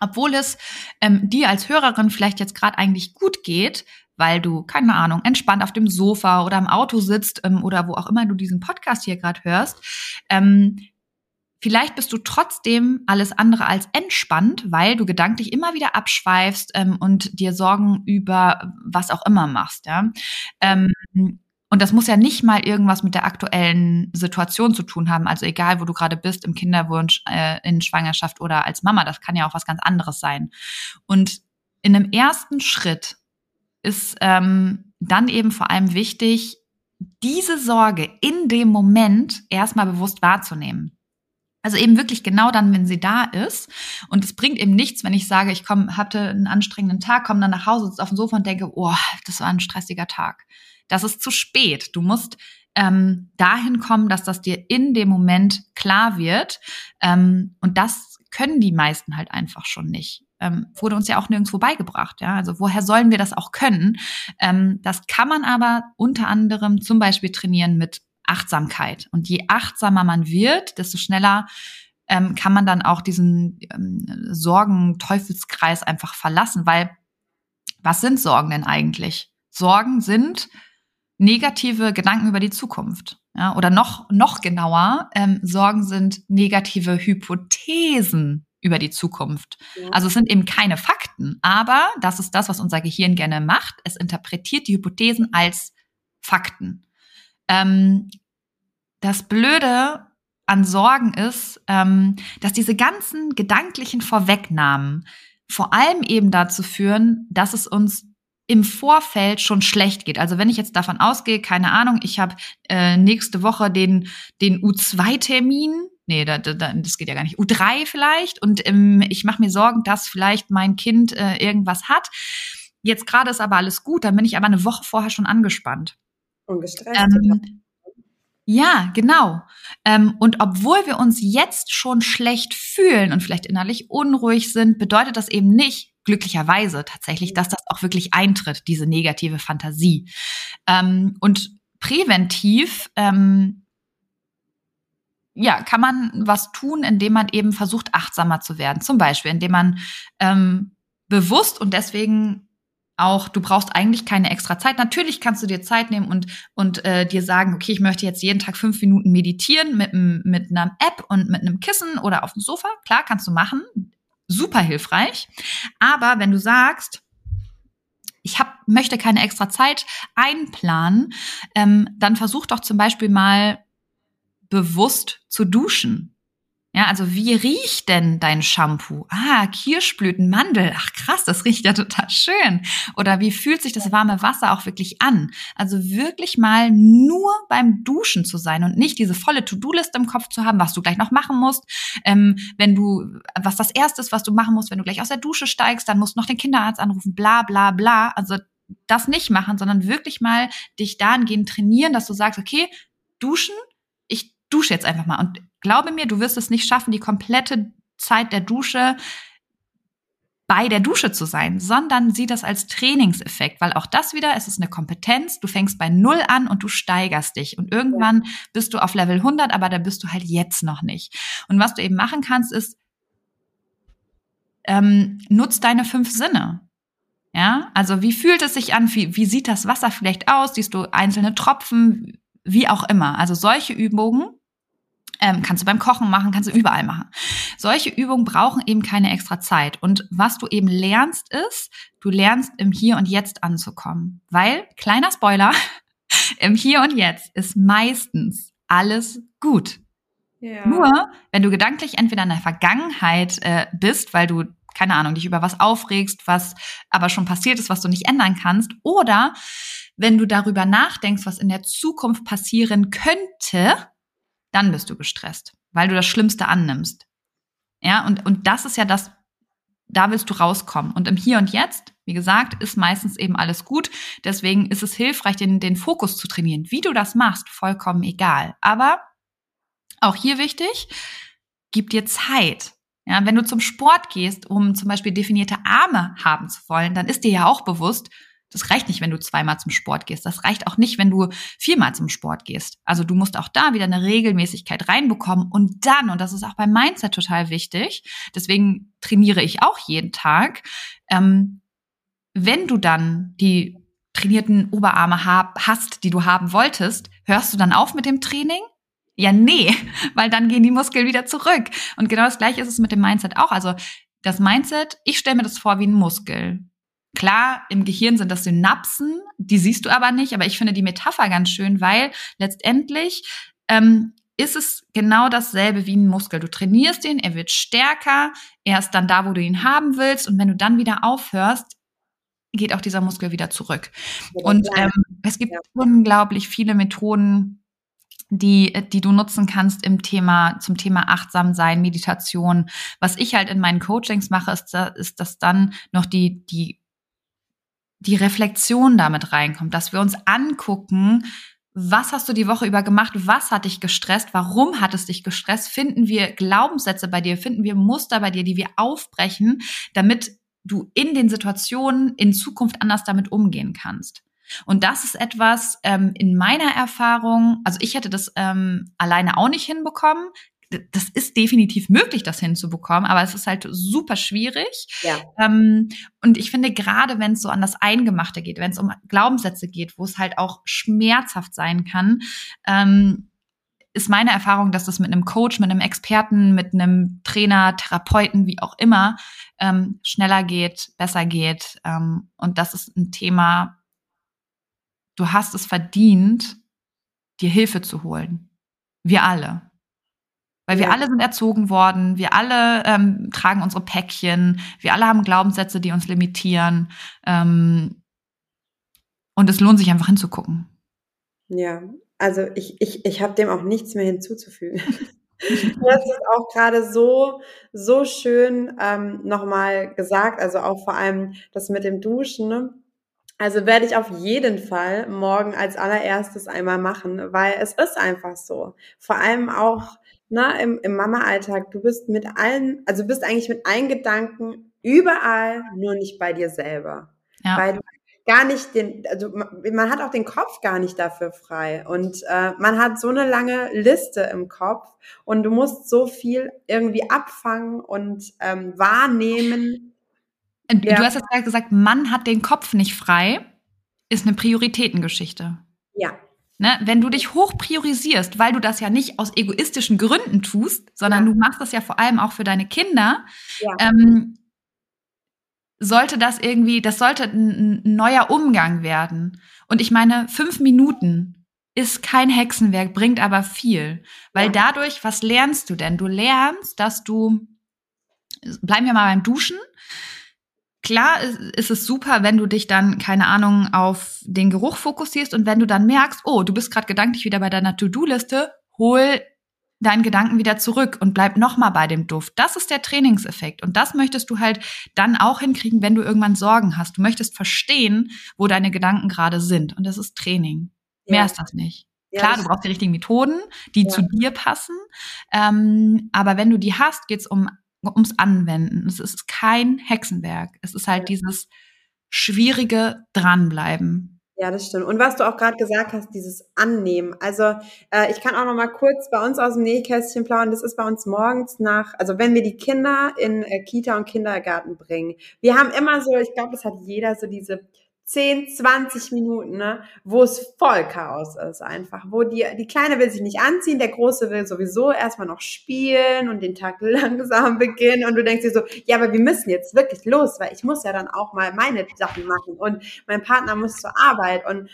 obwohl es dir als Hörerin vielleicht jetzt gerade eigentlich gut geht, weil du, keine Ahnung, entspannt auf dem Sofa oder im Auto sitzt oder wo auch immer du diesen Podcast hier gerade hörst, vielleicht bist du trotzdem alles andere als entspannt, weil du gedanklich immer wieder abschweifst und dir Sorgen über was auch immer machst. Ja? Und das muss ja nicht mal irgendwas mit der aktuellen Situation zu tun haben. Also egal, wo du gerade bist, im Kinderwunsch, in Schwangerschaft oder als Mama, das kann ja auch was ganz anderes sein. Und in einem ersten Schritt ist dann eben vor allem wichtig, diese Sorge in dem Moment erstmal bewusst wahrzunehmen. Also eben wirklich genau dann, wenn sie da ist. Und es bringt eben nichts, wenn ich sage, ich hatte einen anstrengenden Tag, komme dann nach Hause, sitze auf dem Sofa und denke, oh, das war ein stressiger Tag. Das ist zu spät. Du musst dahin kommen, dass das dir in dem Moment klar wird. Und das können die meisten halt einfach schon nicht. Wurde uns ja auch nirgendwo beigebracht. Ja? Also woher sollen wir das auch können? Das kann man aber unter anderem zum Beispiel trainieren mit Achtsamkeit. Und je achtsamer man wird, desto schneller kann man dann auch diesen Sorgen-Teufelskreis einfach verlassen. Weil was sind Sorgen denn eigentlich? Sorgen sind negative Gedanken über die Zukunft. Ja? Oder noch genauer, Sorgen sind negative Hypothesen über die Zukunft. Ja. Also es sind eben keine Fakten, aber das ist das, was unser Gehirn gerne macht. Es interpretiert die Hypothesen als Fakten. Das Blöde an Sorgen ist, dass diese ganzen gedanklichen Vorwegnahmen vor allem eben dazu führen, dass es uns im Vorfeld schon schlecht geht. Also wenn ich jetzt davon ausgehe, keine Ahnung, ich habe nächste Woche den U2-Termin, nee, das geht ja gar nicht, U3 vielleicht, und ich mache mir Sorgen, dass vielleicht mein Kind irgendwas hat. Jetzt gerade ist aber alles gut, dann bin ich aber eine Woche vorher schon angespannt. Und gestresst. Ja, genau. Und obwohl wir uns jetzt schon schlecht fühlen und vielleicht innerlich unruhig sind, bedeutet das eben nicht, glücklicherweise tatsächlich, dass das auch wirklich eintritt, diese negative Fantasie. Und präventiv, kann man was tun, indem man eben versucht, achtsamer zu werden. Zum Beispiel, indem man bewusst und deswegen auch, du brauchst eigentlich keine extra Zeit. Natürlich kannst du dir Zeit nehmen und dir sagen, okay, ich möchte jetzt jeden Tag 5 Minuten meditieren mit einer App und mit einem Kissen oder auf dem Sofa. Klar, kannst du machen. Super hilfreich. Aber wenn du sagst, ich möchte keine extra Zeit einplanen, dann versuch doch zum Beispiel mal bewusst zu duschen. Ja, also wie riecht denn dein Shampoo? Kirschblüten, Mandel. Ach krass, das riecht ja total schön. Oder wie fühlt sich das warme Wasser auch wirklich an? Also wirklich mal nur beim Duschen zu sein und nicht diese volle To-Do-Liste im Kopf zu haben, was du gleich noch machen musst. Was das Erste ist, was du machen musst, wenn du gleich aus der Dusche steigst, dann musst du noch den Kinderarzt anrufen, bla bla bla. Also das nicht machen, sondern wirklich mal dich dahingehend trainieren, dass du sagst, okay, duschen, ich dusche jetzt einfach mal. Und glaube mir, du wirst es nicht schaffen, die komplette Zeit der Dusche bei der Dusche zu sein, sondern sieh das als Trainingseffekt, weil auch das wieder, es ist eine Kompetenz, du fängst bei 0 an und du steigerst dich und irgendwann bist du auf Level 100, aber da bist du halt jetzt noch nicht. Und was du eben machen kannst, ist, nutz deine 5 Sinne. Ja, also wie fühlt es sich an? Wie sieht das Wasser vielleicht aus? Siehst du einzelne Tropfen? Wie auch immer. Also solche Übungen kannst du beim Kochen machen, kannst du überall machen. Solche Übungen brauchen eben keine extra Zeit. Und was du eben lernst ist, du lernst im Hier und Jetzt anzukommen. Weil, kleiner Spoiler, im Hier und Jetzt ist meistens alles gut. Ja. Nur, wenn du gedanklich entweder in der Vergangenheit bist, weil du, keine Ahnung, dich über was aufregst, was aber schon passiert ist, was du nicht ändern kannst, oder wenn du darüber nachdenkst, was in der Zukunft passieren könnte, dann bist du gestresst, weil du das Schlimmste annimmst. Ja, und das ist ja das, da willst du rauskommen. Und im Hier und Jetzt, wie gesagt, ist meistens eben alles gut. Deswegen ist es hilfreich, den Fokus zu trainieren. Wie du das machst, vollkommen egal. Aber auch hier wichtig, gib dir Zeit. Ja, wenn du zum Sport gehst, um zum Beispiel definierte Arme haben zu wollen, dann ist dir ja auch bewusst, Das reicht nicht, wenn du 2-mal zum Sport gehst. Das reicht auch nicht, wenn du 4-mal zum Sport gehst. Also du musst auch da wieder eine Regelmäßigkeit reinbekommen und dann, und das ist auch beim Mindset total wichtig, deswegen trainiere ich auch jeden Tag, wenn du dann die trainierten Oberarme hast, die du haben wolltest, hörst du dann auf mit dem Training? Ja, nee, weil dann gehen die Muskeln wieder zurück. Und genau das Gleiche ist es mit dem Mindset auch. Also das Mindset, ich stelle mir das vor wie ein Muskel. Klar, im Gehirn sind das Synapsen, die siehst du aber nicht, aber ich finde die Metapher ganz schön, weil letztendlich ist es genau dasselbe wie ein Muskel. Du trainierst ihn, er wird stärker, er ist dann da, wo du ihn haben willst und wenn du dann wieder aufhörst, geht auch dieser Muskel wieder zurück. Und es gibt unglaublich viele Methoden, die du nutzen kannst zum Thema achtsam sein, Meditation. Was ich halt in meinen Coachings mache, ist, dass dann noch die Reflexion damit reinkommt, dass wir uns angucken, was hast du die Woche über gemacht, was hat dich gestresst, warum hat es dich gestresst, finden wir Glaubenssätze bei dir, finden wir Muster bei dir, die wir aufbrechen, damit du in den Situationen in Zukunft anders damit umgehen kannst. Und das ist etwas in meiner Erfahrung, also ich hätte das alleine auch nicht hinbekommen. Das ist definitiv möglich, das hinzubekommen, aber es ist halt super schwierig. Ja. Und ich finde, gerade wenn es so an das Eingemachte geht, wenn es um Glaubenssätze geht, wo es halt auch schmerzhaft sein kann, ist meine Erfahrung, dass das mit einem Coach, mit einem Experten, mit einem Trainer, Therapeuten, wie auch immer, schneller geht, besser geht. Und das ist ein Thema, du hast es verdient, dir Hilfe zu holen. Wir alle. Weil wir alle sind erzogen worden, wir alle tragen unsere Päckchen, wir alle haben Glaubenssätze, die uns limitieren. Und es lohnt sich einfach hinzugucken. Ja, also ich habe dem auch nichts mehr hinzuzufügen. Das ist auch gerade so schön nochmal gesagt, also auch vor allem das mit dem Duschen, ne? Also werde ich auf jeden Fall morgen als allererstes einmal machen, weil es ist einfach so. Vor allem auch im Mama-Alltag, du bist bist eigentlich mit allen Gedanken überall, nur nicht bei dir selber. Ja. Weil du gar nicht man hat auch den Kopf gar nicht dafür frei und man hat so eine lange Liste im Kopf und du musst so viel irgendwie abfangen und wahrnehmen. Du hast jetzt gerade gesagt, man hat den Kopf nicht frei, ist eine Prioritätengeschichte. Ja. Ne? Wenn du dich hoch priorisierst, weil du das ja nicht aus egoistischen Gründen tust, sondern du machst das ja vor allem auch für deine Kinder, sollte das sollte ein neuer Umgang werden. Und ich meine, 5 Minuten ist kein Hexenwerk, bringt aber viel. Weil dadurch, was lernst du denn? Du lernst, bleiben wir mal beim Duschen. Klar ist es super, wenn du dich dann, keine Ahnung, auf den Geruch fokussierst und wenn du dann merkst, oh, du bist gerade gedanklich wieder bei deiner To-Do-Liste, hol deinen Gedanken wieder zurück und bleib nochmal bei dem Duft. Das ist der Trainingseffekt und das möchtest du halt dann auch hinkriegen, wenn du irgendwann Sorgen hast. Du möchtest verstehen, wo deine Gedanken gerade sind und das ist Training. Mehr ist das nicht. Klar, du brauchst die richtigen Methoden, die zu dir passen, aber wenn du die hast, geht's ums Anwenden. Es ist kein Hexenwerk. Es ist halt dieses schwierige Dranbleiben. Ja, das stimmt. Und was du auch gerade gesagt hast, dieses Annehmen. Also ich kann auch noch mal kurz bei uns aus dem Nähkästchen plaudern. Das ist bei uns morgens also wenn wir die Kinder in Kita und Kindergarten bringen. Wir haben immer so, ich glaube, das hat jeder so diese 10, 20 Minuten, ne, wo es voll Chaos ist einfach, wo die Kleine will sich nicht anziehen, der Große will sowieso erstmal noch spielen und den Tag langsam beginnen und du denkst dir so, ja, aber wir müssen jetzt wirklich los, weil ich muss ja dann auch mal meine Sachen machen und mein Partner muss zur Arbeit und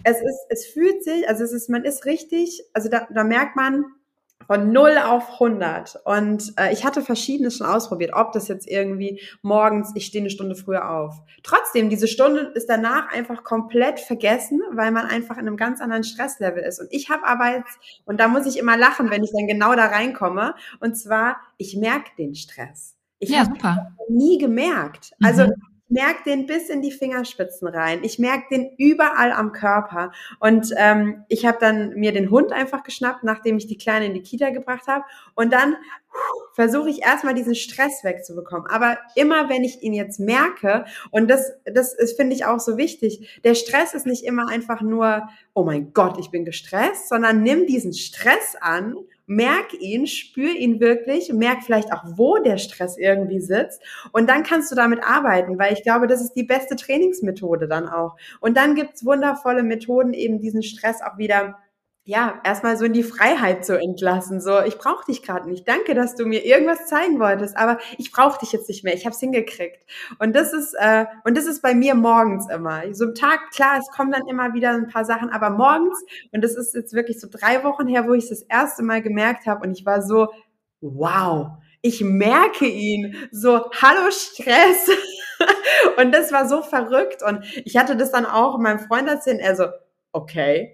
man ist richtig, also da merkt man, von 0 auf 100. Und ich hatte verschiedenes schon ausprobiert, ob das jetzt irgendwie morgens, ich stehe eine Stunde früher auf. Trotzdem, diese Stunde ist danach einfach komplett vergessen, weil man einfach in einem ganz anderen Stresslevel ist. Und ich habe aber jetzt, und da muss ich immer lachen, wenn ich dann genau da reinkomme, und zwar, ich merke den Stress. Ich habe nie gemerkt. Also ich merke den bis in die Fingerspitzen rein. Ich merke den überall am Körper. Und ich habe dann mir den Hund einfach geschnappt, nachdem ich die Kleine in die Kita gebracht habe. Und dann versuche ich erstmal diesen Stress wegzubekommen. Aber immer, wenn ich ihn jetzt merke, und das ist, finde ich, auch so wichtig, der Stress ist nicht immer einfach nur, oh mein Gott, ich bin gestresst, sondern nimm diesen Stress an, merk ihn, spür ihn wirklich, merk vielleicht auch, wo der Stress irgendwie sitzt, und dann kannst du damit arbeiten, weil ich glaube, das ist die beste Trainingsmethode dann auch. Und dann gibt's wundervolle Methoden, eben diesen Stress auch wieder, ja, erstmal so in die Freiheit zu entlassen. So, ich brauche dich gerade nicht. Danke, dass du mir irgendwas zeigen wolltest, aber ich brauche dich jetzt nicht mehr. Ich habe es hingekriegt. Und das ist bei mir morgens immer. So am Tag, klar, es kommen dann immer wieder ein paar Sachen, aber morgens, und das ist jetzt wirklich so 3 Wochen her, wo ich es das erste Mal gemerkt habe, und ich war so, wow, ich merke ihn. So, hallo Stress. Und das war so verrückt. Und ich hatte das dann auch meinem Freund erzählt, er so, okay.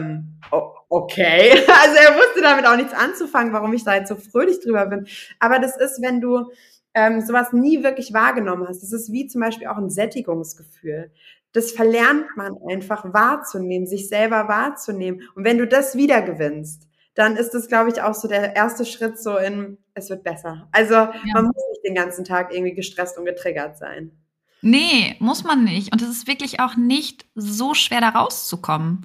Okay. Also er wusste damit auch nichts anzufangen, warum ich da jetzt so fröhlich drüber bin. Aber das ist, wenn du sowas nie wirklich wahrgenommen hast. Das ist wie zum Beispiel auch ein Sättigungsgefühl. Das verlernt man einfach wahrzunehmen, sich selber wahrzunehmen. Und wenn du das wiedergewinnst, dann ist das, glaube ich, auch so der erste Schritt so in, es wird besser. Also man muss nicht den ganzen Tag irgendwie gestresst und getriggert sein. Nee, muss man nicht. Und es ist wirklich auch nicht so schwer, da rauszukommen.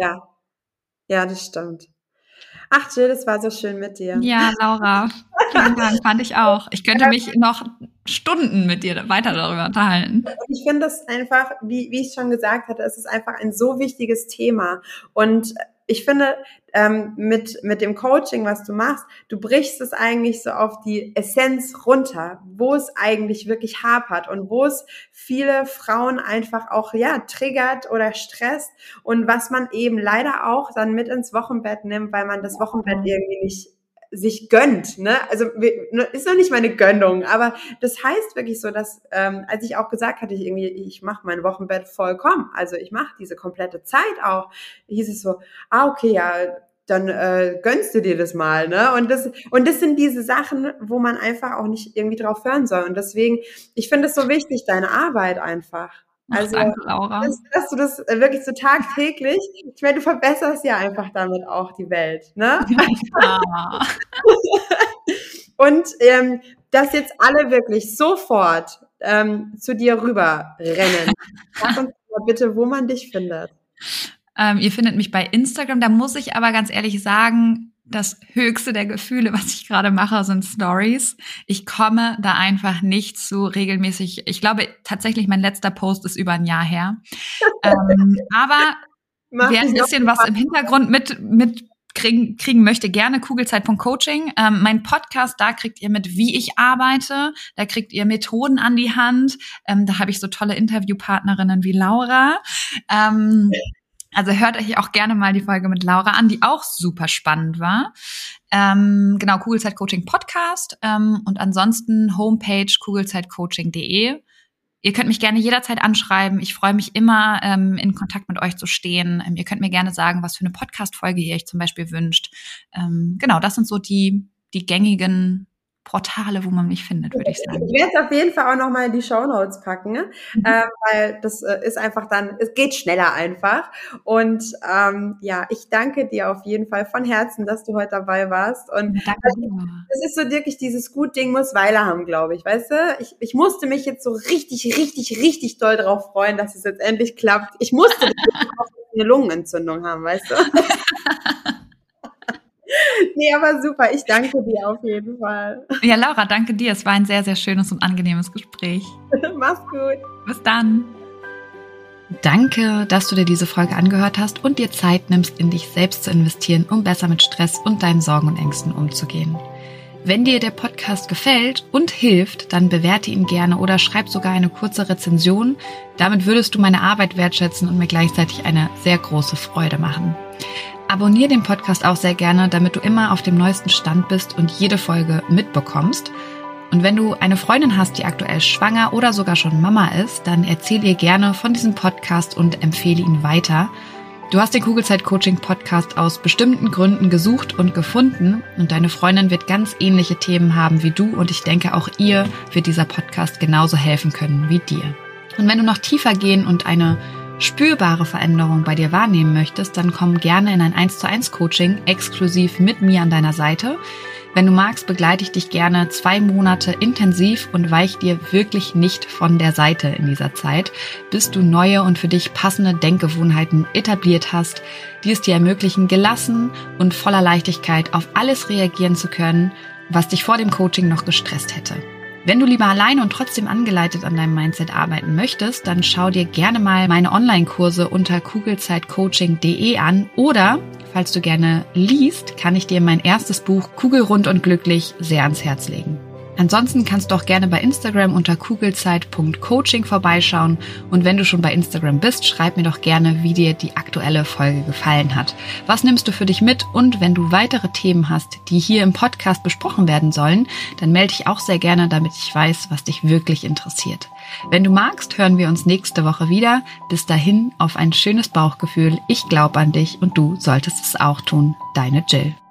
Ja, das stimmt. Ach, Jill, das war so schön mit dir. Ja, Laura, vielen Dank, fand ich auch. Ich könnte mich noch Stunden mit dir weiter darüber unterhalten. Und ich finde das einfach, wie ich schon gesagt hatte, es ist einfach ein so wichtiges Thema. Und ich finde, mit dem Coaching, was du machst, du brichst es eigentlich so auf die Essenz runter, wo es eigentlich wirklich hapert und wo es viele Frauen einfach auch, ja, triggert oder stresst, und was man eben leider auch dann mit ins Wochenbett nimmt, weil man das Wochenbett irgendwie nicht sich gönnt, ne? Also ist noch nicht meine Gönnung, aber das heißt wirklich so, dass als ich auch gesagt hatte, ich mache mein Wochenbett vollkommen, also ich mache diese komplette Zeit auch, hieß es so, okay, ja, dann gönnst du dir das mal, ne? Und das sind diese Sachen, wo man einfach auch nicht irgendwie drauf hören soll. Und deswegen, ich finde es so wichtig, deine Arbeit einfach. Also, danke, Laura. Dass du das wirklich so tagtäglich, ich meine, du verbesserst ja einfach damit auch die Welt, ne? Ja. Und dass jetzt alle wirklich sofort zu dir rüber rennen. Sag uns mal bitte, wo man dich findet. Ihr findet mich bei Instagram. Da muss ich aber ganz ehrlich sagen, das höchste der Gefühle, was ich gerade mache, sind Stories. Ich komme da einfach nicht so regelmäßig. Ich glaube tatsächlich, mein letzter Post ist über ein Jahr her. Aber wer ein bisschen was im Hintergrund kriegen möchte, gerne Kugelzeit.coaching. Mein Podcast, da kriegt ihr mit, wie ich arbeite. Da kriegt ihr Methoden an die Hand. Da habe ich so tolle Interviewpartnerinnen wie Laura. Also hört euch auch gerne mal die Folge mit Laura an, die auch super spannend war. Genau, Kugelzeit-Coaching Podcast und ansonsten Homepage kugelzeitcoaching.de. Ihr könnt mich gerne jederzeit anschreiben. Ich freue mich immer, in Kontakt mit euch zu stehen. Ihr könnt mir gerne sagen, was für eine Podcast-Folge ihr euch zum Beispiel wünscht. Genau, das sind so die gängigen Portale, wo man mich findet, würde ich sagen. Ich werde es auf jeden Fall auch nochmal in die Shownotes packen, weil das ist einfach dann, es geht schneller einfach. Und ja, ich danke dir auf jeden Fall von Herzen, dass du heute dabei warst. Und das ist so wirklich dieses gut Ding muss Weile haben, glaube ich, weißt du? Ich musste mich jetzt so richtig doll drauf freuen, dass es jetzt endlich klappt. Ich musste eine Lungenentzündung haben, weißt du? Nee, aber super. Ich danke dir auf jeden Fall. Ja, Laura, danke dir. Es war ein sehr, sehr schönes und angenehmes Gespräch. Mach's gut. Bis dann. Danke, dass du dir diese Folge angehört hast und dir Zeit nimmst, in dich selbst zu investieren, um besser mit Stress und deinen Sorgen und Ängsten umzugehen. Wenn dir der Podcast gefällt und hilft, dann bewerte ihn gerne oder schreib sogar eine kurze Rezension. Damit würdest du meine Arbeit wertschätzen und mir gleichzeitig eine sehr große Freude machen. Abonniere den Podcast auch sehr gerne, damit du immer auf dem neuesten Stand bist und jede Folge mitbekommst. Und wenn du eine Freundin hast, die aktuell schwanger oder sogar schon Mama ist, dann erzähl ihr gerne von diesem Podcast und empfehle ihn weiter. Du hast den Kugelzeit-Coaching-Podcast aus bestimmten Gründen gesucht und gefunden und deine Freundin wird ganz ähnliche Themen haben wie du und ich denke, auch ihr wird dieser Podcast genauso helfen können wie dir. Und wenn du noch tiefer gehen und eine spürbare Veränderung bei dir wahrnehmen möchtest, dann komm gerne in ein 1:1 Coaching exklusiv mit mir an deiner Seite. Wenn du magst, begleite ich dich gerne 2 Monate intensiv und weiche dir wirklich nicht von der Seite in dieser Zeit, bis du neue und für dich passende Denkgewohnheiten etabliert hast, die es dir ermöglichen, gelassen und voller Leichtigkeit auf alles reagieren zu können, was dich vor dem Coaching noch gestresst hätte. Wenn du lieber alleine und trotzdem angeleitet an deinem Mindset arbeiten möchtest, dann schau dir gerne mal meine Online-Kurse unter kugelzeitcoaching.de an oder, falls du gerne liest, kann ich dir mein erstes Buch Kugelrund und glücklich sehr ans Herz legen. Ansonsten kannst du auch gerne bei Instagram unter kugelzeit.coaching vorbeischauen und wenn du schon bei Instagram bist, schreib mir doch gerne, wie dir die aktuelle Folge gefallen hat. Was nimmst du für dich mit? Und wenn du weitere Themen hast, die hier im Podcast besprochen werden sollen, dann melde dich auch sehr gerne, damit ich weiß, was dich wirklich interessiert. Wenn du magst, hören wir uns nächste Woche wieder. Bis dahin auf ein schönes Bauchgefühl. Ich glaube an dich und du solltest es auch tun. Deine Jill.